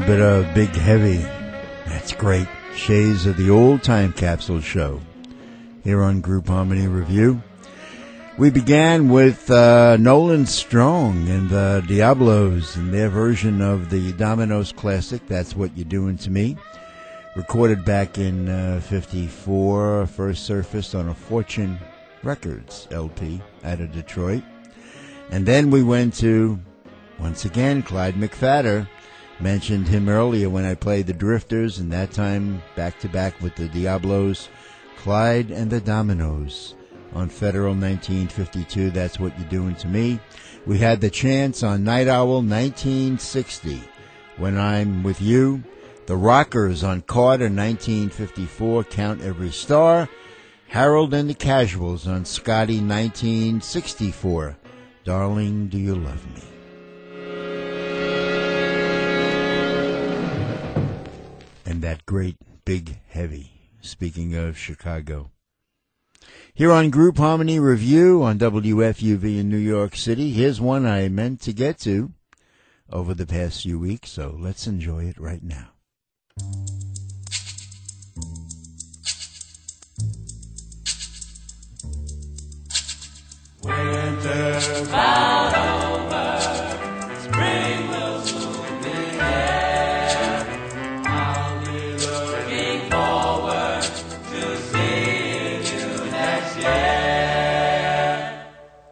bit of Big Heavy. That's great. Shades of the Old Time Capsule Show here on Group Harmony Review. We began with uh, Nolan Strong and the Diablos and their version of the Domino's classic, That's What You're Doing to Me, recorded back in uh, fifty-four, first surfaced on a Fortune Records L P out of Detroit. And then we went to, once again, Clyde McPhatter. Mentioned him earlier when I played the Drifters, and that time back-to-back with the Diablos, Clyde and the Dominoes on Federal nineteen fifty-two, That's What You're Doing to Me. We had the chance on Night Owl nineteen sixty, When I'm With You. The Rockers on Carter nineteen fifty-four, Count Every Star. Harold and the Casuals on Scotty nineteen sixty-four, Darling, Do You Love Me? And that great Big Heavy, speaking of Chicago. Here on Group Harmony Review on W F U V in New York City, here's one I meant to get to over the past few weeks, so let's enjoy it right now. Winter's about over, spring will soon be here. I'll be looking forward to seeing you next year.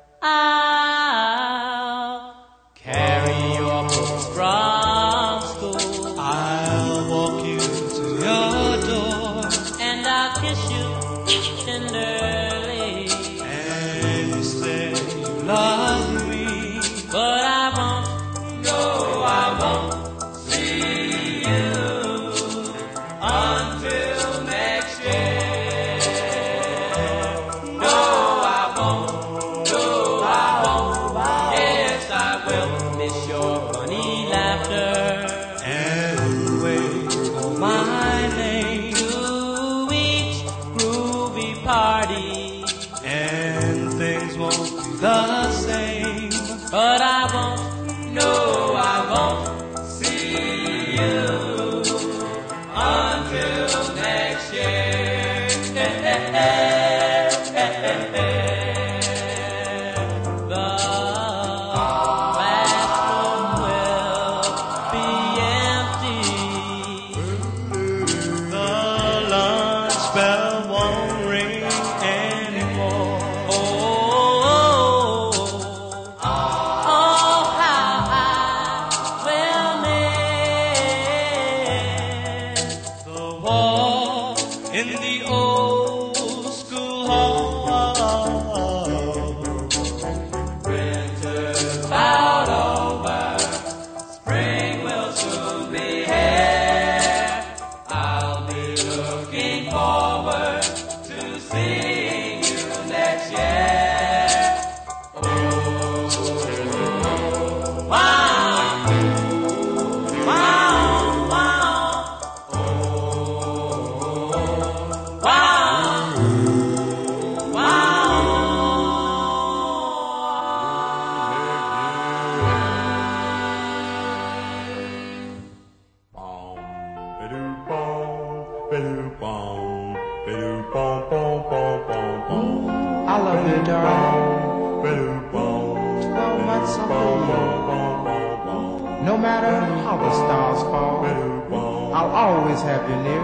I'll carry your books from school. I'll walk you to your door, and I'll kiss you tenderly. And you say you love me, but I won't, no, I won't see you until next year. No, I won't, no, I won't. Yes, I will miss your funny laughter and wait for my name to each groovy party, and things won't be the same, but I won't, no, I won't see you until next year. The classroom will be empty. The lunch bell won't ring anymore. Oh, oh, oh, how I will miss the wall in the old school hall. Winter's about over, spring will soon be here. I'll be looking forward to seeing you next year. Oh, wow, wow, wow, oh, wow, wow. I love you, darling. So much something. No matter how the stars fall, I'll always have you near.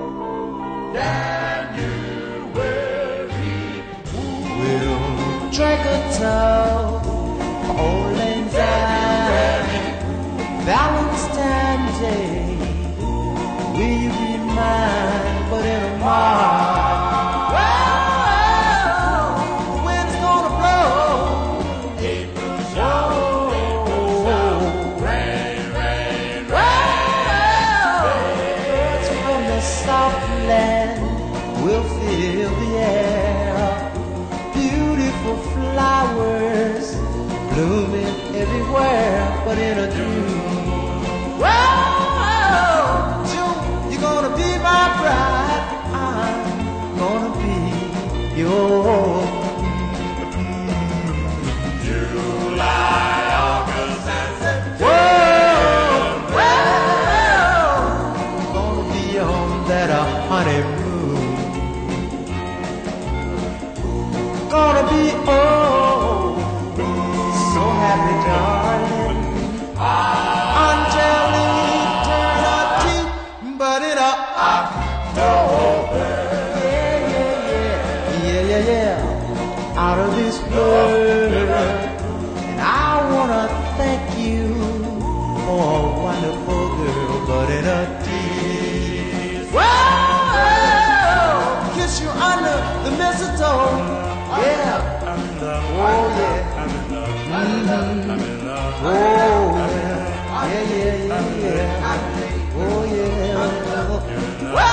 We'll drink a tub for old anxiety. Valentine's Day, will you be mine? But in a mile, well, the wind's gonna blow. April shower, April shower, rain, rain, rain. Birds from the soft land will fill the air. Beautiful flowers blooming everywhere, but in a dream. Whoa, June, you're gonna be my bride. I'm gonna be your July, August, and September. Whoa, whoa, honeymoon. Gonna be oh so happy, darling, until eternity. But in October, yeah, yeah, yeah, yeah, yeah, yeah, out of this world. And I wanna thank you for a wonderful girl, but in a tease. Whoa, kiss you under the mistletoe. Yeah. Oh yeah. Mm-hmm. Oh yeah. Yeah, yeah, yeah, yeah. Oh yeah. Whoa.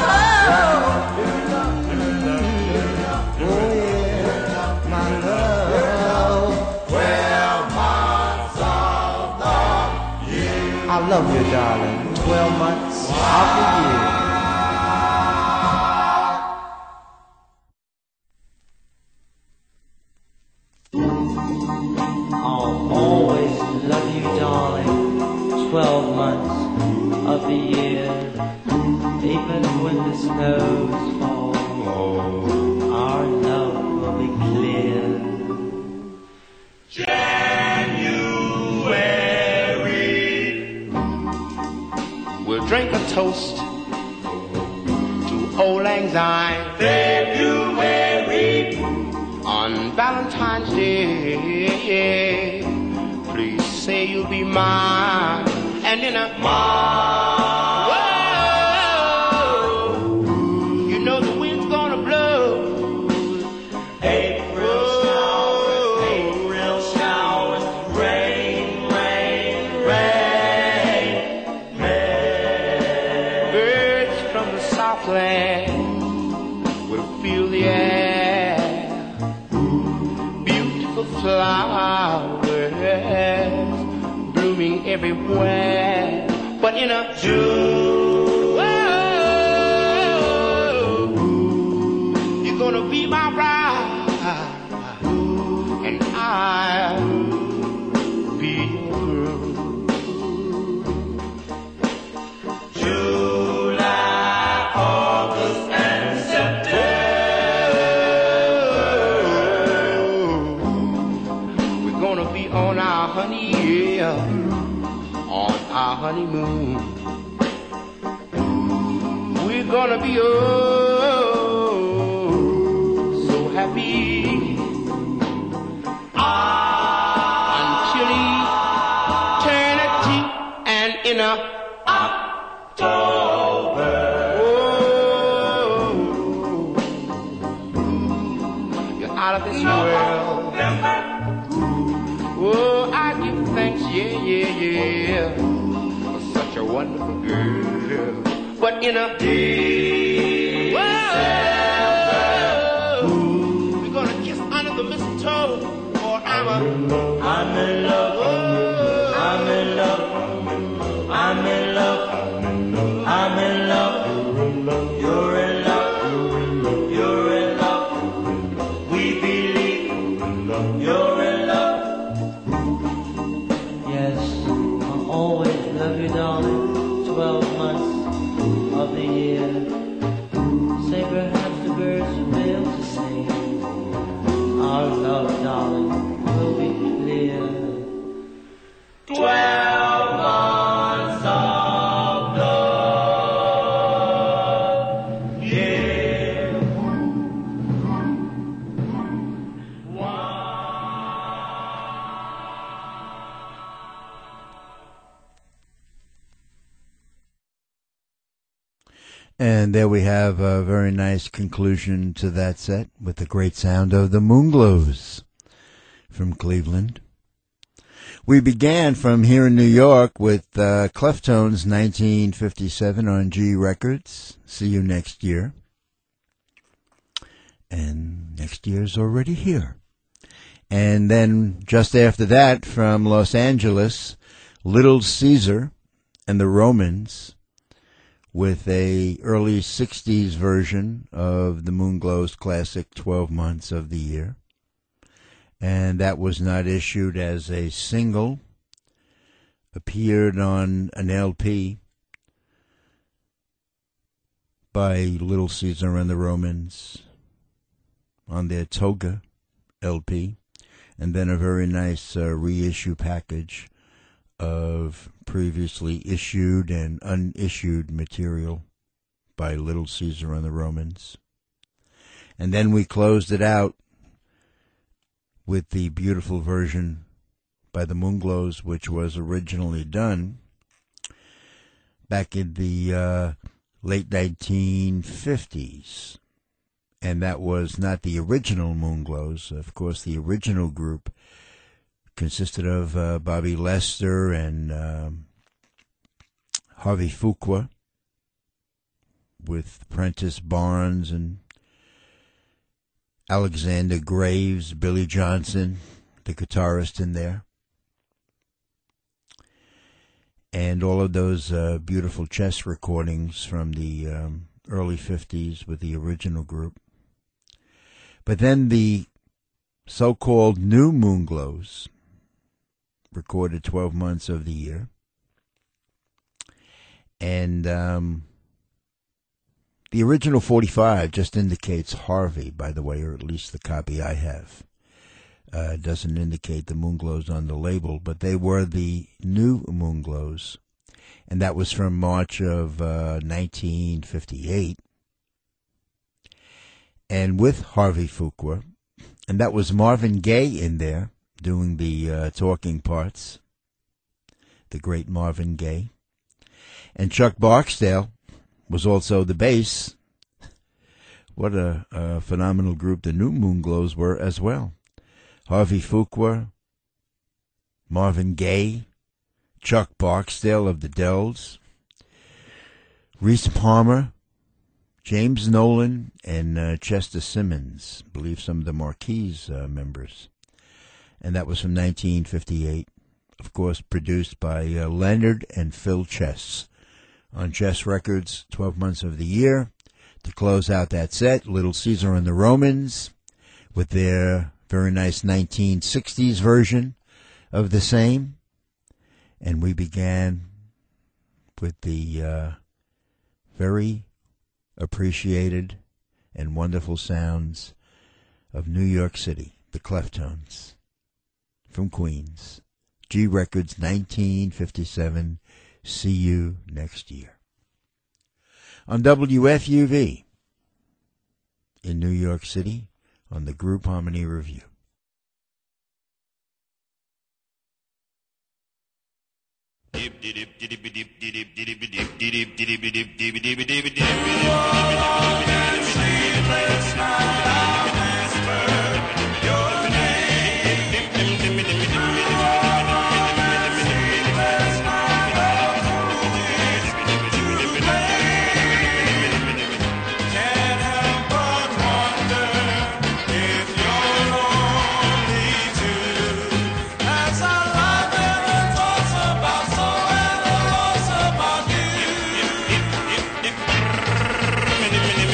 Oh yeah. My love. Twelve months of the year. I love you, darling. Twelve months of the year. Twelve months of the year, even when the snows fall, our love will be clear. January, we'll drink a toast to old lang syne. February, on Valentine's Day, please say you'll be mine. And in a March, you know the wind's gonna blow. April showers, April showers, rain, rain, rain. Birds from the Southland will feel the air. Beautiful flowers blooming everywhere, but in a June, whoa, you're gonna be my bride, and I'll be your girl. July, August, and September, we're gonna be on our honey, yeah, on our honeymoon. We're gonna be oh so happy until eternity. And in a October, oh, you're out of this world. Oh, I give thanks, yeah, yeah, yeah, for such a wonderful girl. But in a day, whoa, we're gonna kiss under the mistletoe, or I'm a, I'm in love, oh, I'm in love, I'm in love, I'm in love, you're in love, you're in love, we believe you're in love. Yes, I'll always love you, darling. Twelve months of the year. Say perhaps the birds fail to sing. Our love, darling, will be clear. Twelve months of the year. And there we have a very nice conclusion to that set with the great sound of the Moonglows from Cleveland. We began from here in New York with uh, Cleftones nineteen fifty-seven on G Records. See you next year. And next year's already here. And then just after that, from Los Angeles, Little Caesar and the Romans, with a early sixties version of the Moonglows classic twelve months of the Year. And that was not issued as a single, appeared on an L P, by Little Caesar and the Romans on their Toga L P, and then a very nice uh, reissue package of previously issued and unissued material by Little Caesar and the Romans. And then we closed it out with the beautiful version by the Moonglows, which was originally done back in the uh, late nineteen fifties. And that was not the original Moonglows. Of course, the original group consisted of uh, Bobby Lester and um, Harvey Fuqua, with Prentice Barnes and Alexander Graves, Billy Johnson, the guitarist in there, and all of those uh, beautiful chess recordings from the um, early fifties with the original group. But then the so-called new Moonglows recorded twelve months of the year, and um, the original forty-five just indicates Harvey, by the way, or at least the copy I have. Uh, it doesn't indicate the Moonglows on the label, but they were the new Moonglows, and that was from March of uh, nineteen fifty-eight, and with Harvey Fuqua, and that was Marvin Gaye in there doing the uh, talking parts, the great Marvin Gaye, and Chuck Barksdale was also the bass. What a, a phenomenal group the new Moonglows were as well. Harvey Fuqua, Marvin Gaye, Chuck Barksdale of the Dells, Reese Palmer, James Nolan, and uh, Chester Simmons, I believe some of the Marquis uh, members. And that was from nineteen fifty-eight, of course, produced by uh, Leonard and Phil Chess on Chess Records, twelve months of the year. To close out that set, Little Caesar and the Romans with their very nice nineteen sixties version of the same. And we began with the uh, very appreciated and wonderful sounds of New York City, the Cleftones from Queens. G Records, nineteen fifty-seven. See you next year. On W F U V in New York City on the Group Harmony Review. Minute, minute.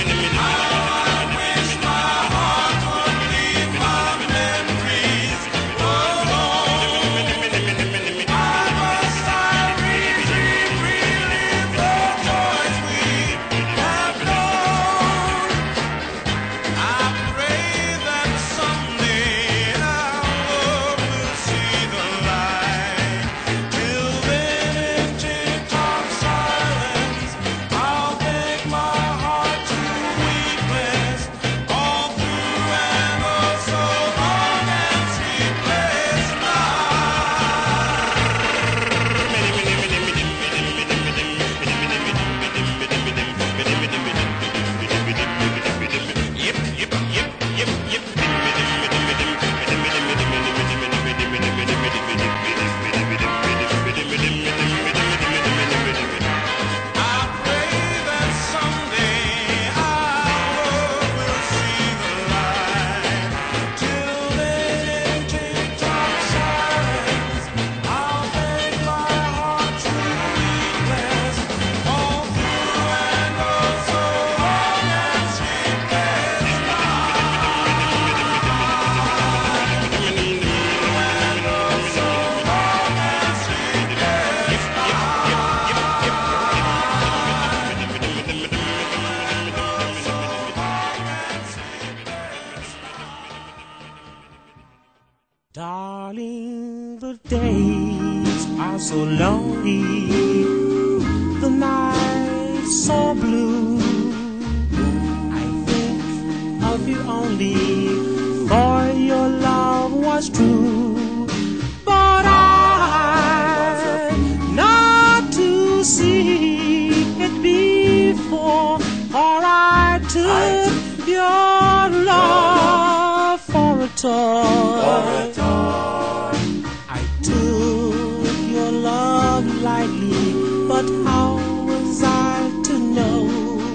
Darling, the days are so lonely, the nights so blue. I think of you only, for your love was true. But I not to see it before, or I took your love for a toy. I took your love lightly, but how was I to know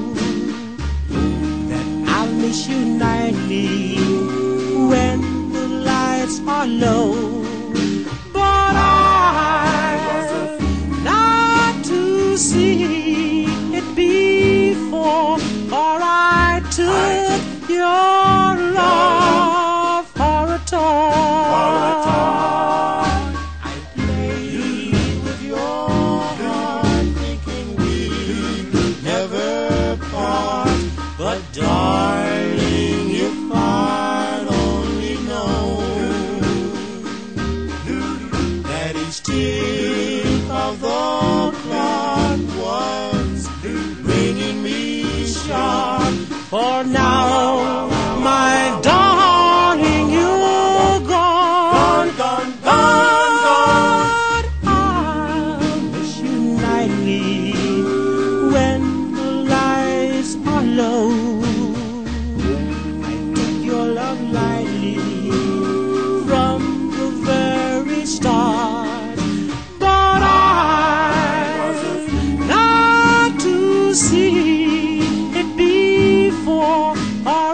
that I'll miss you nightly when the lights are low? But I not to see it before, or I took your love for a toy. I played with your heart, thinking we'd never part. But darling, if I'd only known that each tick of the clock was bringing me sharp. For now, my darling, you're gone, gone, gone, gone. I'll miss you nightly when the lights are low. I took your love lightly from the very start. But I not to see it before, or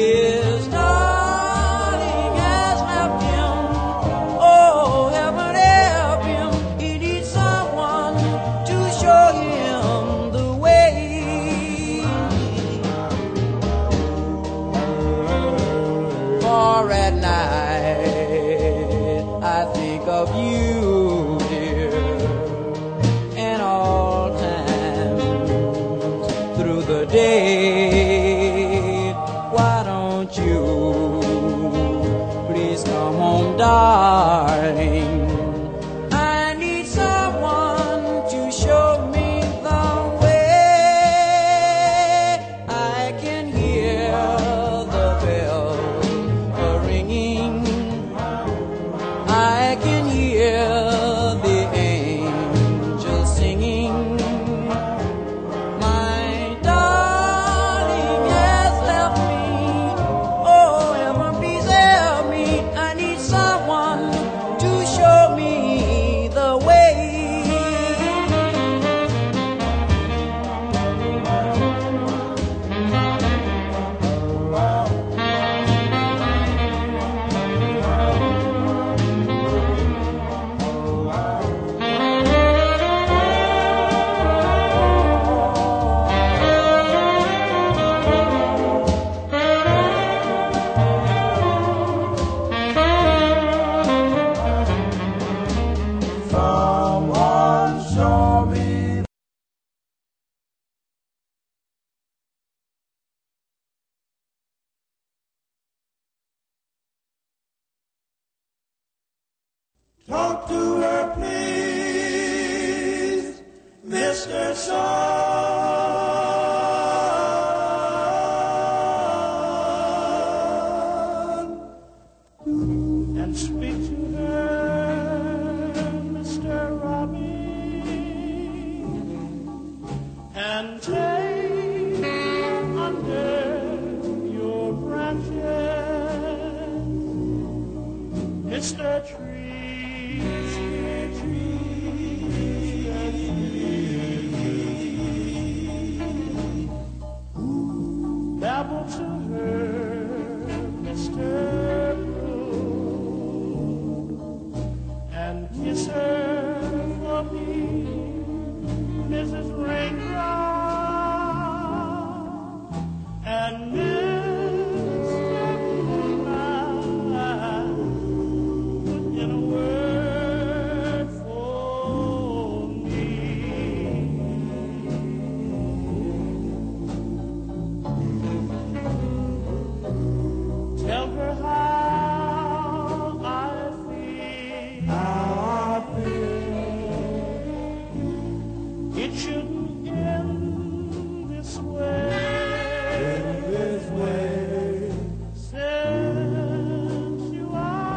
His darling has left him. Oh, heaven help him. He needs someone to show him the way. For at night I think of you, dear, and all times through the day. Why don't you please come home, darling? I need someone to show me the way. I can hear the bell ringing. I can hear the angels singing. My darling has left me. Oh, heaven please help me. I need someone to show me the way. Someone show me. Talk to her, please, Mister Sun. And speak to her, Mister Robbie, and take under your branches, Mister Tree, Mister Tree, Mister Tree. Babble to her, Mister Blue, and kiss her for me, Missus Raindrop, and Mister Moonlight. Put in a word for me. Tell her how I feel. How I feel. It shouldn't end this way. This way. Since you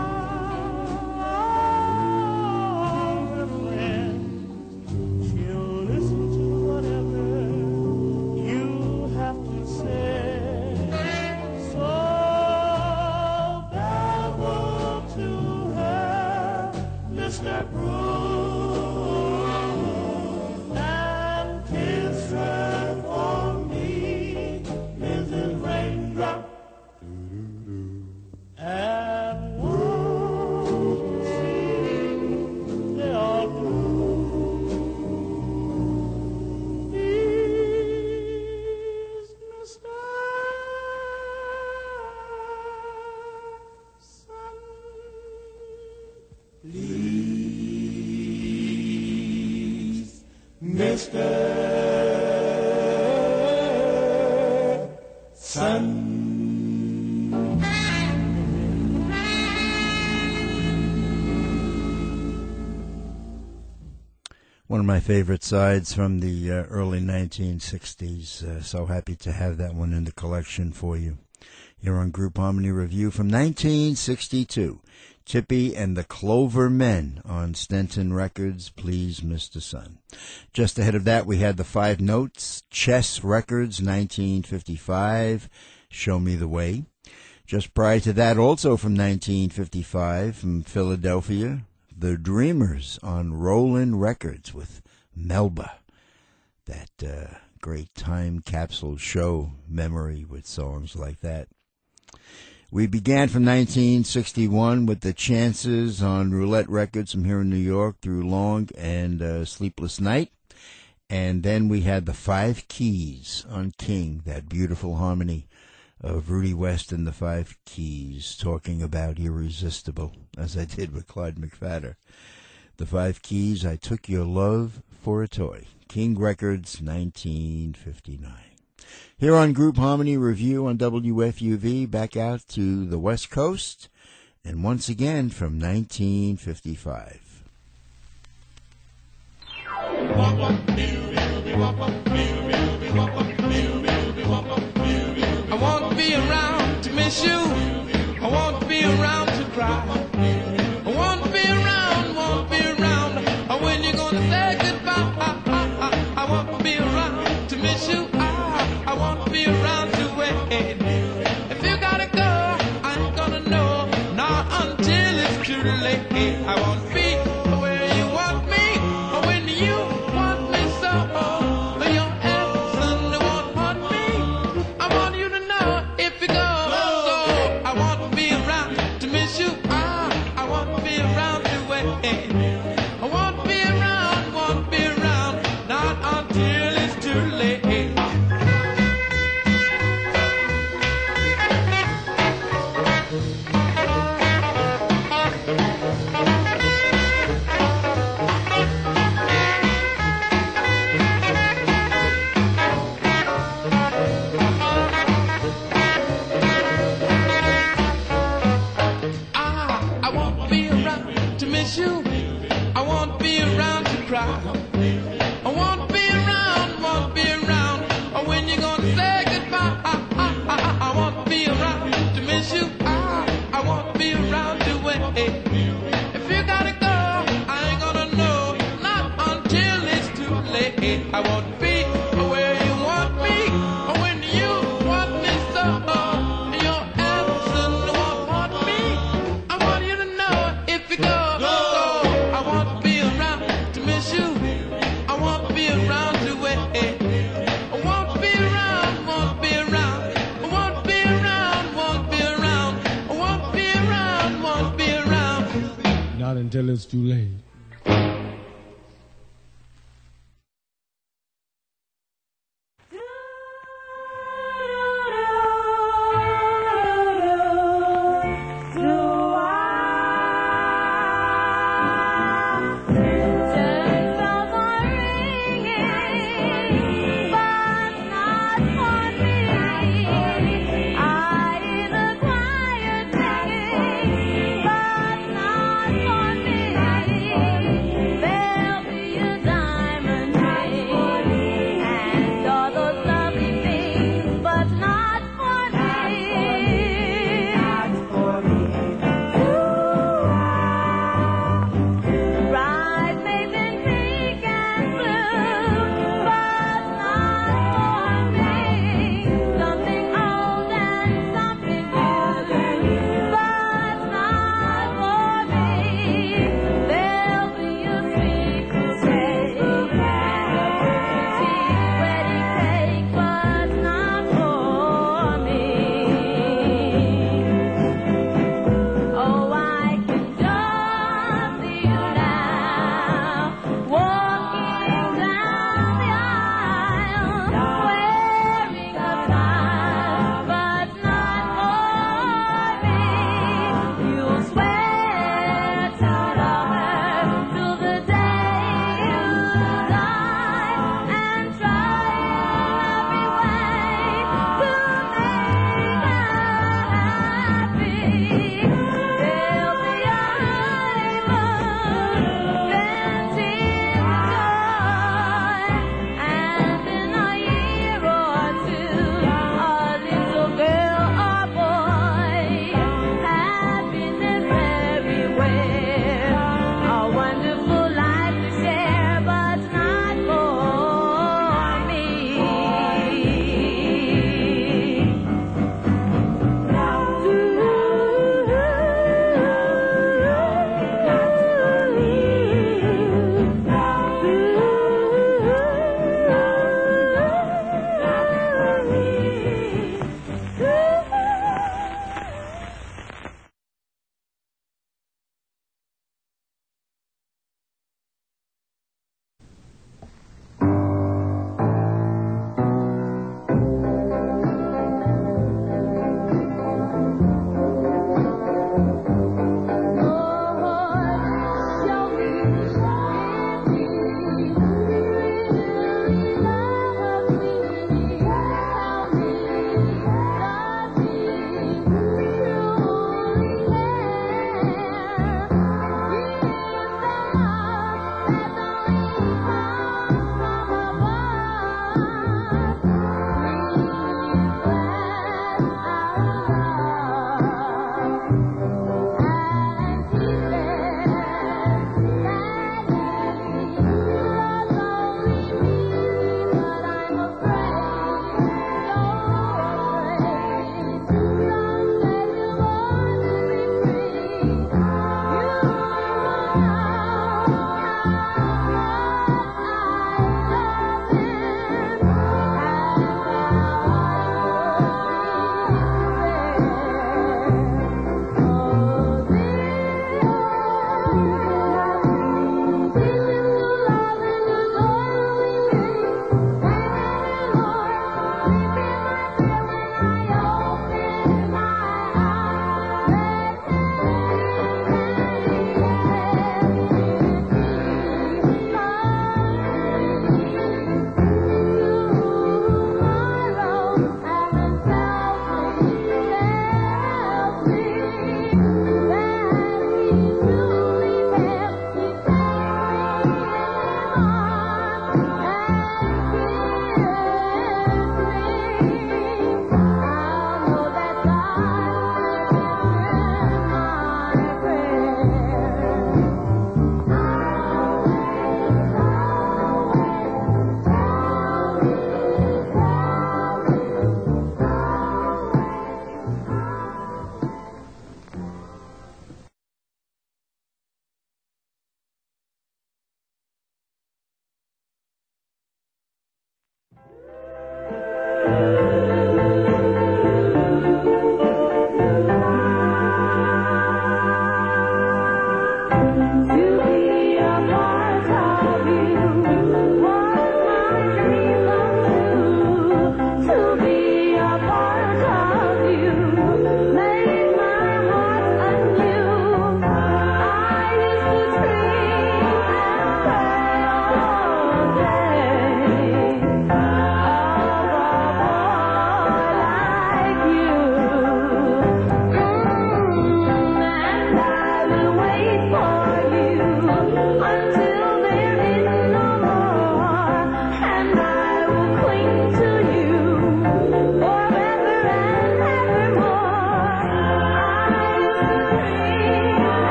are her friend, she'll listen to whatever you have to say. So babble to her, Mister Bruce, and kiss her for me, Missus Raindrop. And won't you see they all do? Please, Mister Sun, please, Mister Sun. One of my favorite sides from the uh, early nineteen sixties. Uh, so happy to have that one in the collection for you. Here on Group Harmony Review from nineteen sixty-two. Tippy and the Clover Men on Stenton Records, Please Mister Sun. Just ahead of that, we had the Five Notes, Chess Records, nineteen fifty-five, Show Me the Way. Just prior to that, also from nineteen fifty-five, from Philadelphia, The Dreamers on Roland Records with Melba. That uh, great time capsule show memory with songs like that. We began from nineteen sixty-one with the Chances on Roulette Records from here in New York through Long and uh, Sleepless Night. And then we had the Five Keys on King, that beautiful harmony of Rudy West and the Five Keys talking about Irresistible, as I did with Clyde McPhatter. The Five Keys, I Took Your Love for a Toy. King Records, nineteen fifty-nine. Here on Group Harmony Review on W F U V, back out to the West Coast, and once again from nineteen fifty-five. I want to be around to miss you. I want to be around to cry. I want to be around, want to be around when you're gonna say goodbye. I, I, I, I want to be around to miss you. I, I want to be around to wait. If you gotta go, I ain't gonna know, not until it's too late. I want to be where you want me, or when you want me so. Your absence won't haunt me. I want you to know if you go. So I want to be around to miss you. I, I want to be around to wait. I want to be around, want to be around, not until it's too late. I want to be around, want to be around when you're gonna say goodbye. I, I, I, I want to be around to miss you. I, I want to be around to wait. If you gotta go, I ain't gonna know, not until it's too late. I want to be where you want me, when you want me so. Your absence won't haunt me. I want you to know if you go. Not until it's too late. Yeah.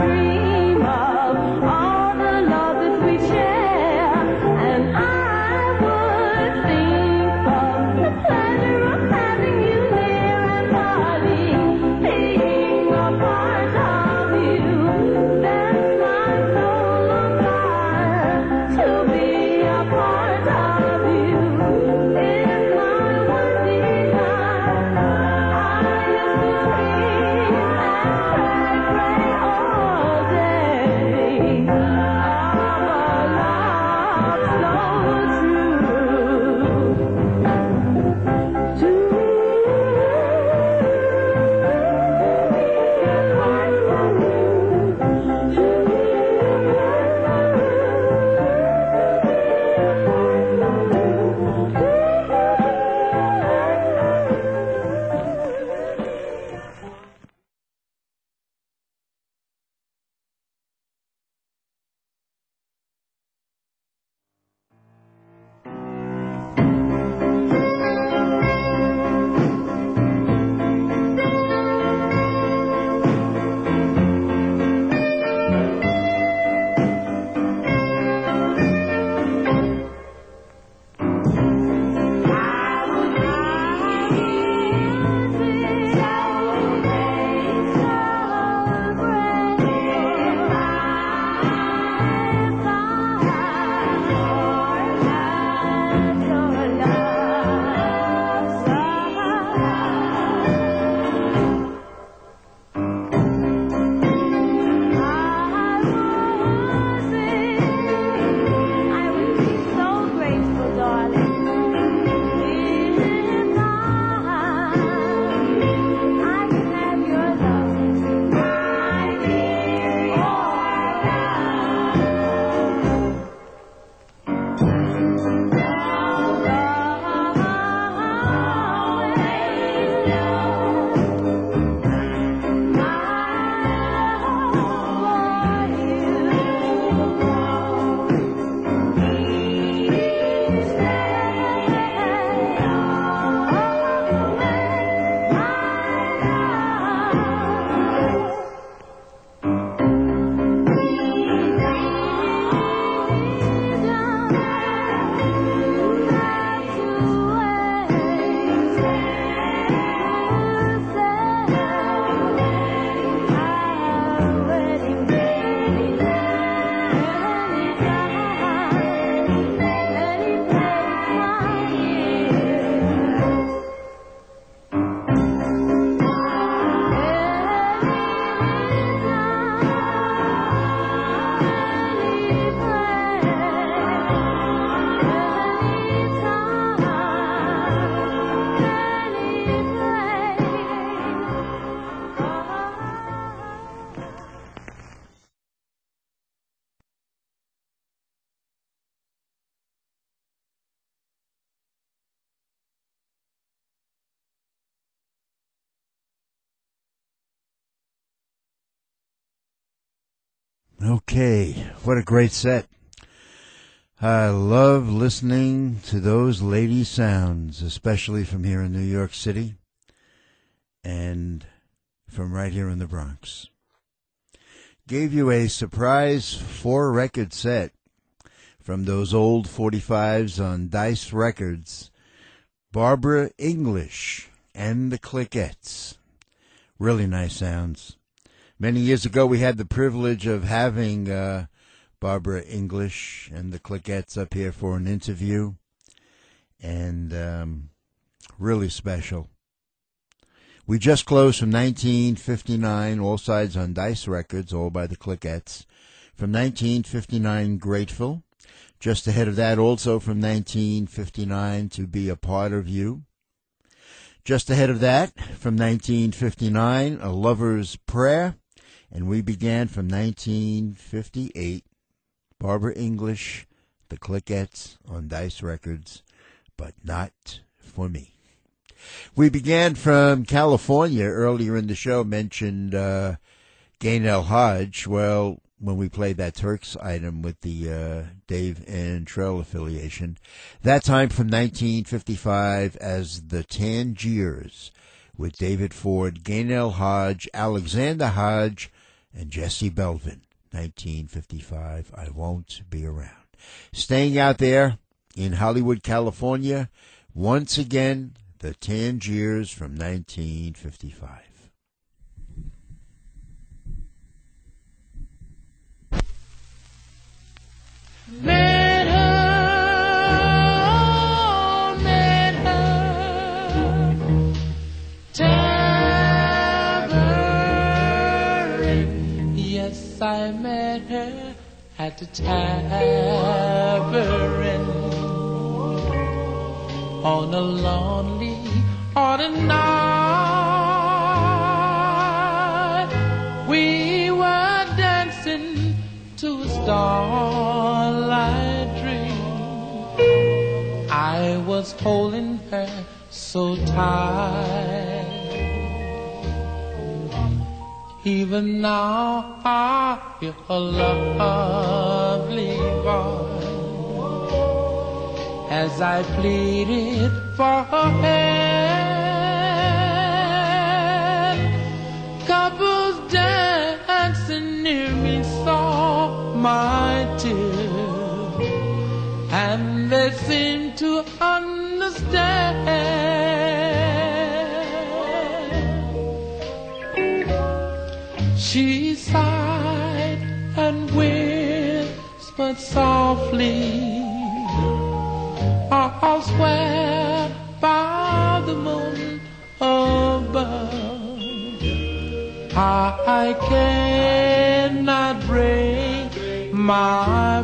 dream of all the love that we share, and I would think of the pleasure of having you here and darling, being a part of you. That's my soul on fire, to be a part of you is my one desire. I used to dream and pray, pray all day of a love so true. Okay, what a great set. I love listening to those lady sounds, especially from here in New York City and from right here in the Bronx. Gave you a surprise four-record set from those old forty-fives on Dice Records. Barbara English and the Clickettes. Really nice sounds. Many years ago, we had the privilege of having uh, Barbara English and the Clickettes up here for an interview, and um, really special. We just closed from nineteen fifty-nine, All Sides on Dice Records, all by the Clickettes. From nineteen fifty-nine, Grateful. Just ahead of that, also from nineteen fifty-nine, To Be a Part of You. Just ahead of that, from nineteen fifty-nine, A Lover's Prayer. And we began from nineteen fifty-eight, Barbara English, the Clickettes on Dice Records, But Not For Me. We began from California. Earlier in the show, mentioned uh, Gaynell Hodge. Well, when we played that Turks item with the uh, Dave and Trell affiliation, that time from nineteen fifty-five as the Tangiers with David Ford, Gaynell Hodge, Alexander Hodge, and Jesse Belvin, nineteen fifty-five, I Won't Be Around. Staying out there in Hollywood, California, once again, the Tangiers from nineteen fifty-five. Met her, met her, tavern. Yes, I met her at the tavern on a lonely autumn night. We were dancing to a starlight dream. I was holding her so tight. Even now I hear her lovely voice as I pleaded for her hand. Couples dancing near me saw my tears, and they seemed to understand. She sighed and whispered softly, I'll swear by the moon above, I cannot break my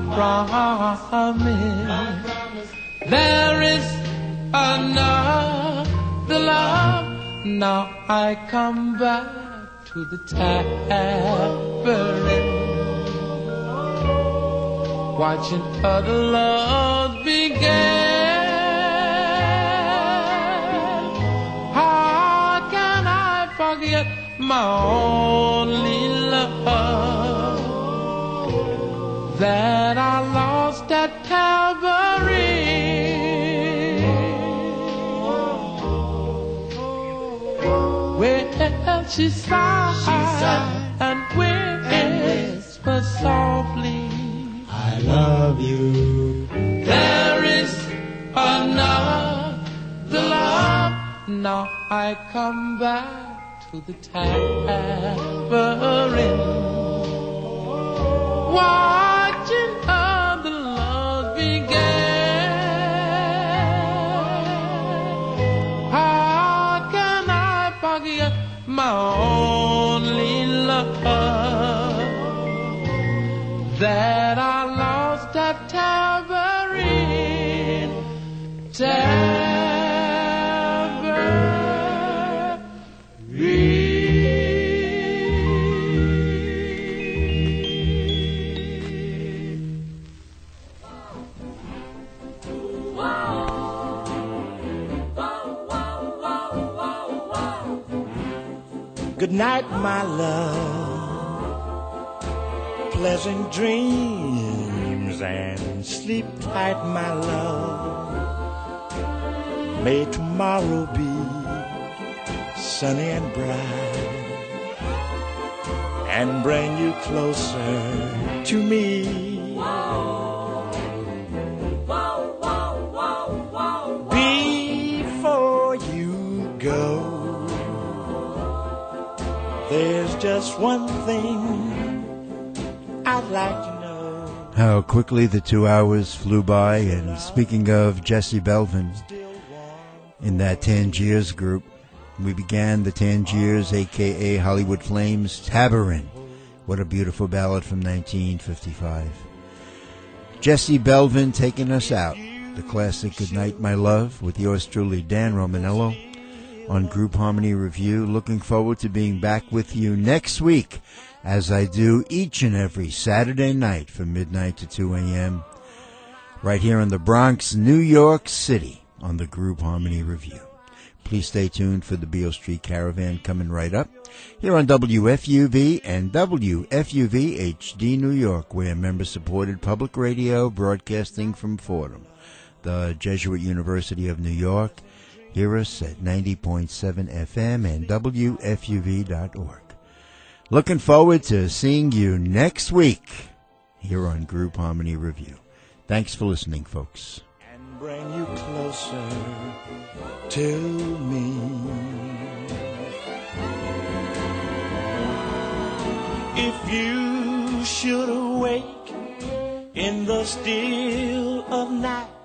promise. There is another love. Now I come back to the tavern, watching other loves begin. How can I forget my only love that I lost at Calvary? Well, she sighed, she sighed and whispered softly, I love you. There is another love. Now I come back to the tavern, watching other loves begin. How can I forget my only love that I lost at Tavern, Tavern. Good night, my love. Pleasant dreams and sleep tight, my love. May tomorrow be sunny and bright and bring you closer to me. Before you go, there's just one thing I'd like to know. How quickly the two hours flew by. And speaking of Jesse Belvin, in that Tangiers group, we began the Tangiers, a k a. Hollywood Flames, Tavern. What a beautiful ballad from nineteen fifty-five. Jesse Belvin taking us out. The classic Goodnight My Love with yours truly, Dan Romanello, on Group Harmony Review. Looking forward to being back with you next week, as I do each and every Saturday night from midnight to two a.m. right here in the Bronx, New York City, on the Group Harmony Review. Please stay tuned for the Beale Street Caravan coming right up here on W F U V and W F U V H D New York. We're member-supported public radio broadcasting from Fordham, the Jesuit University of New York. Hear us at ninety point seven F M and W F U V dot org. Looking forward to seeing you next week here on Group Harmony Review. Thanks for listening, folks. And bring you closer to me. If you should awake in the still of night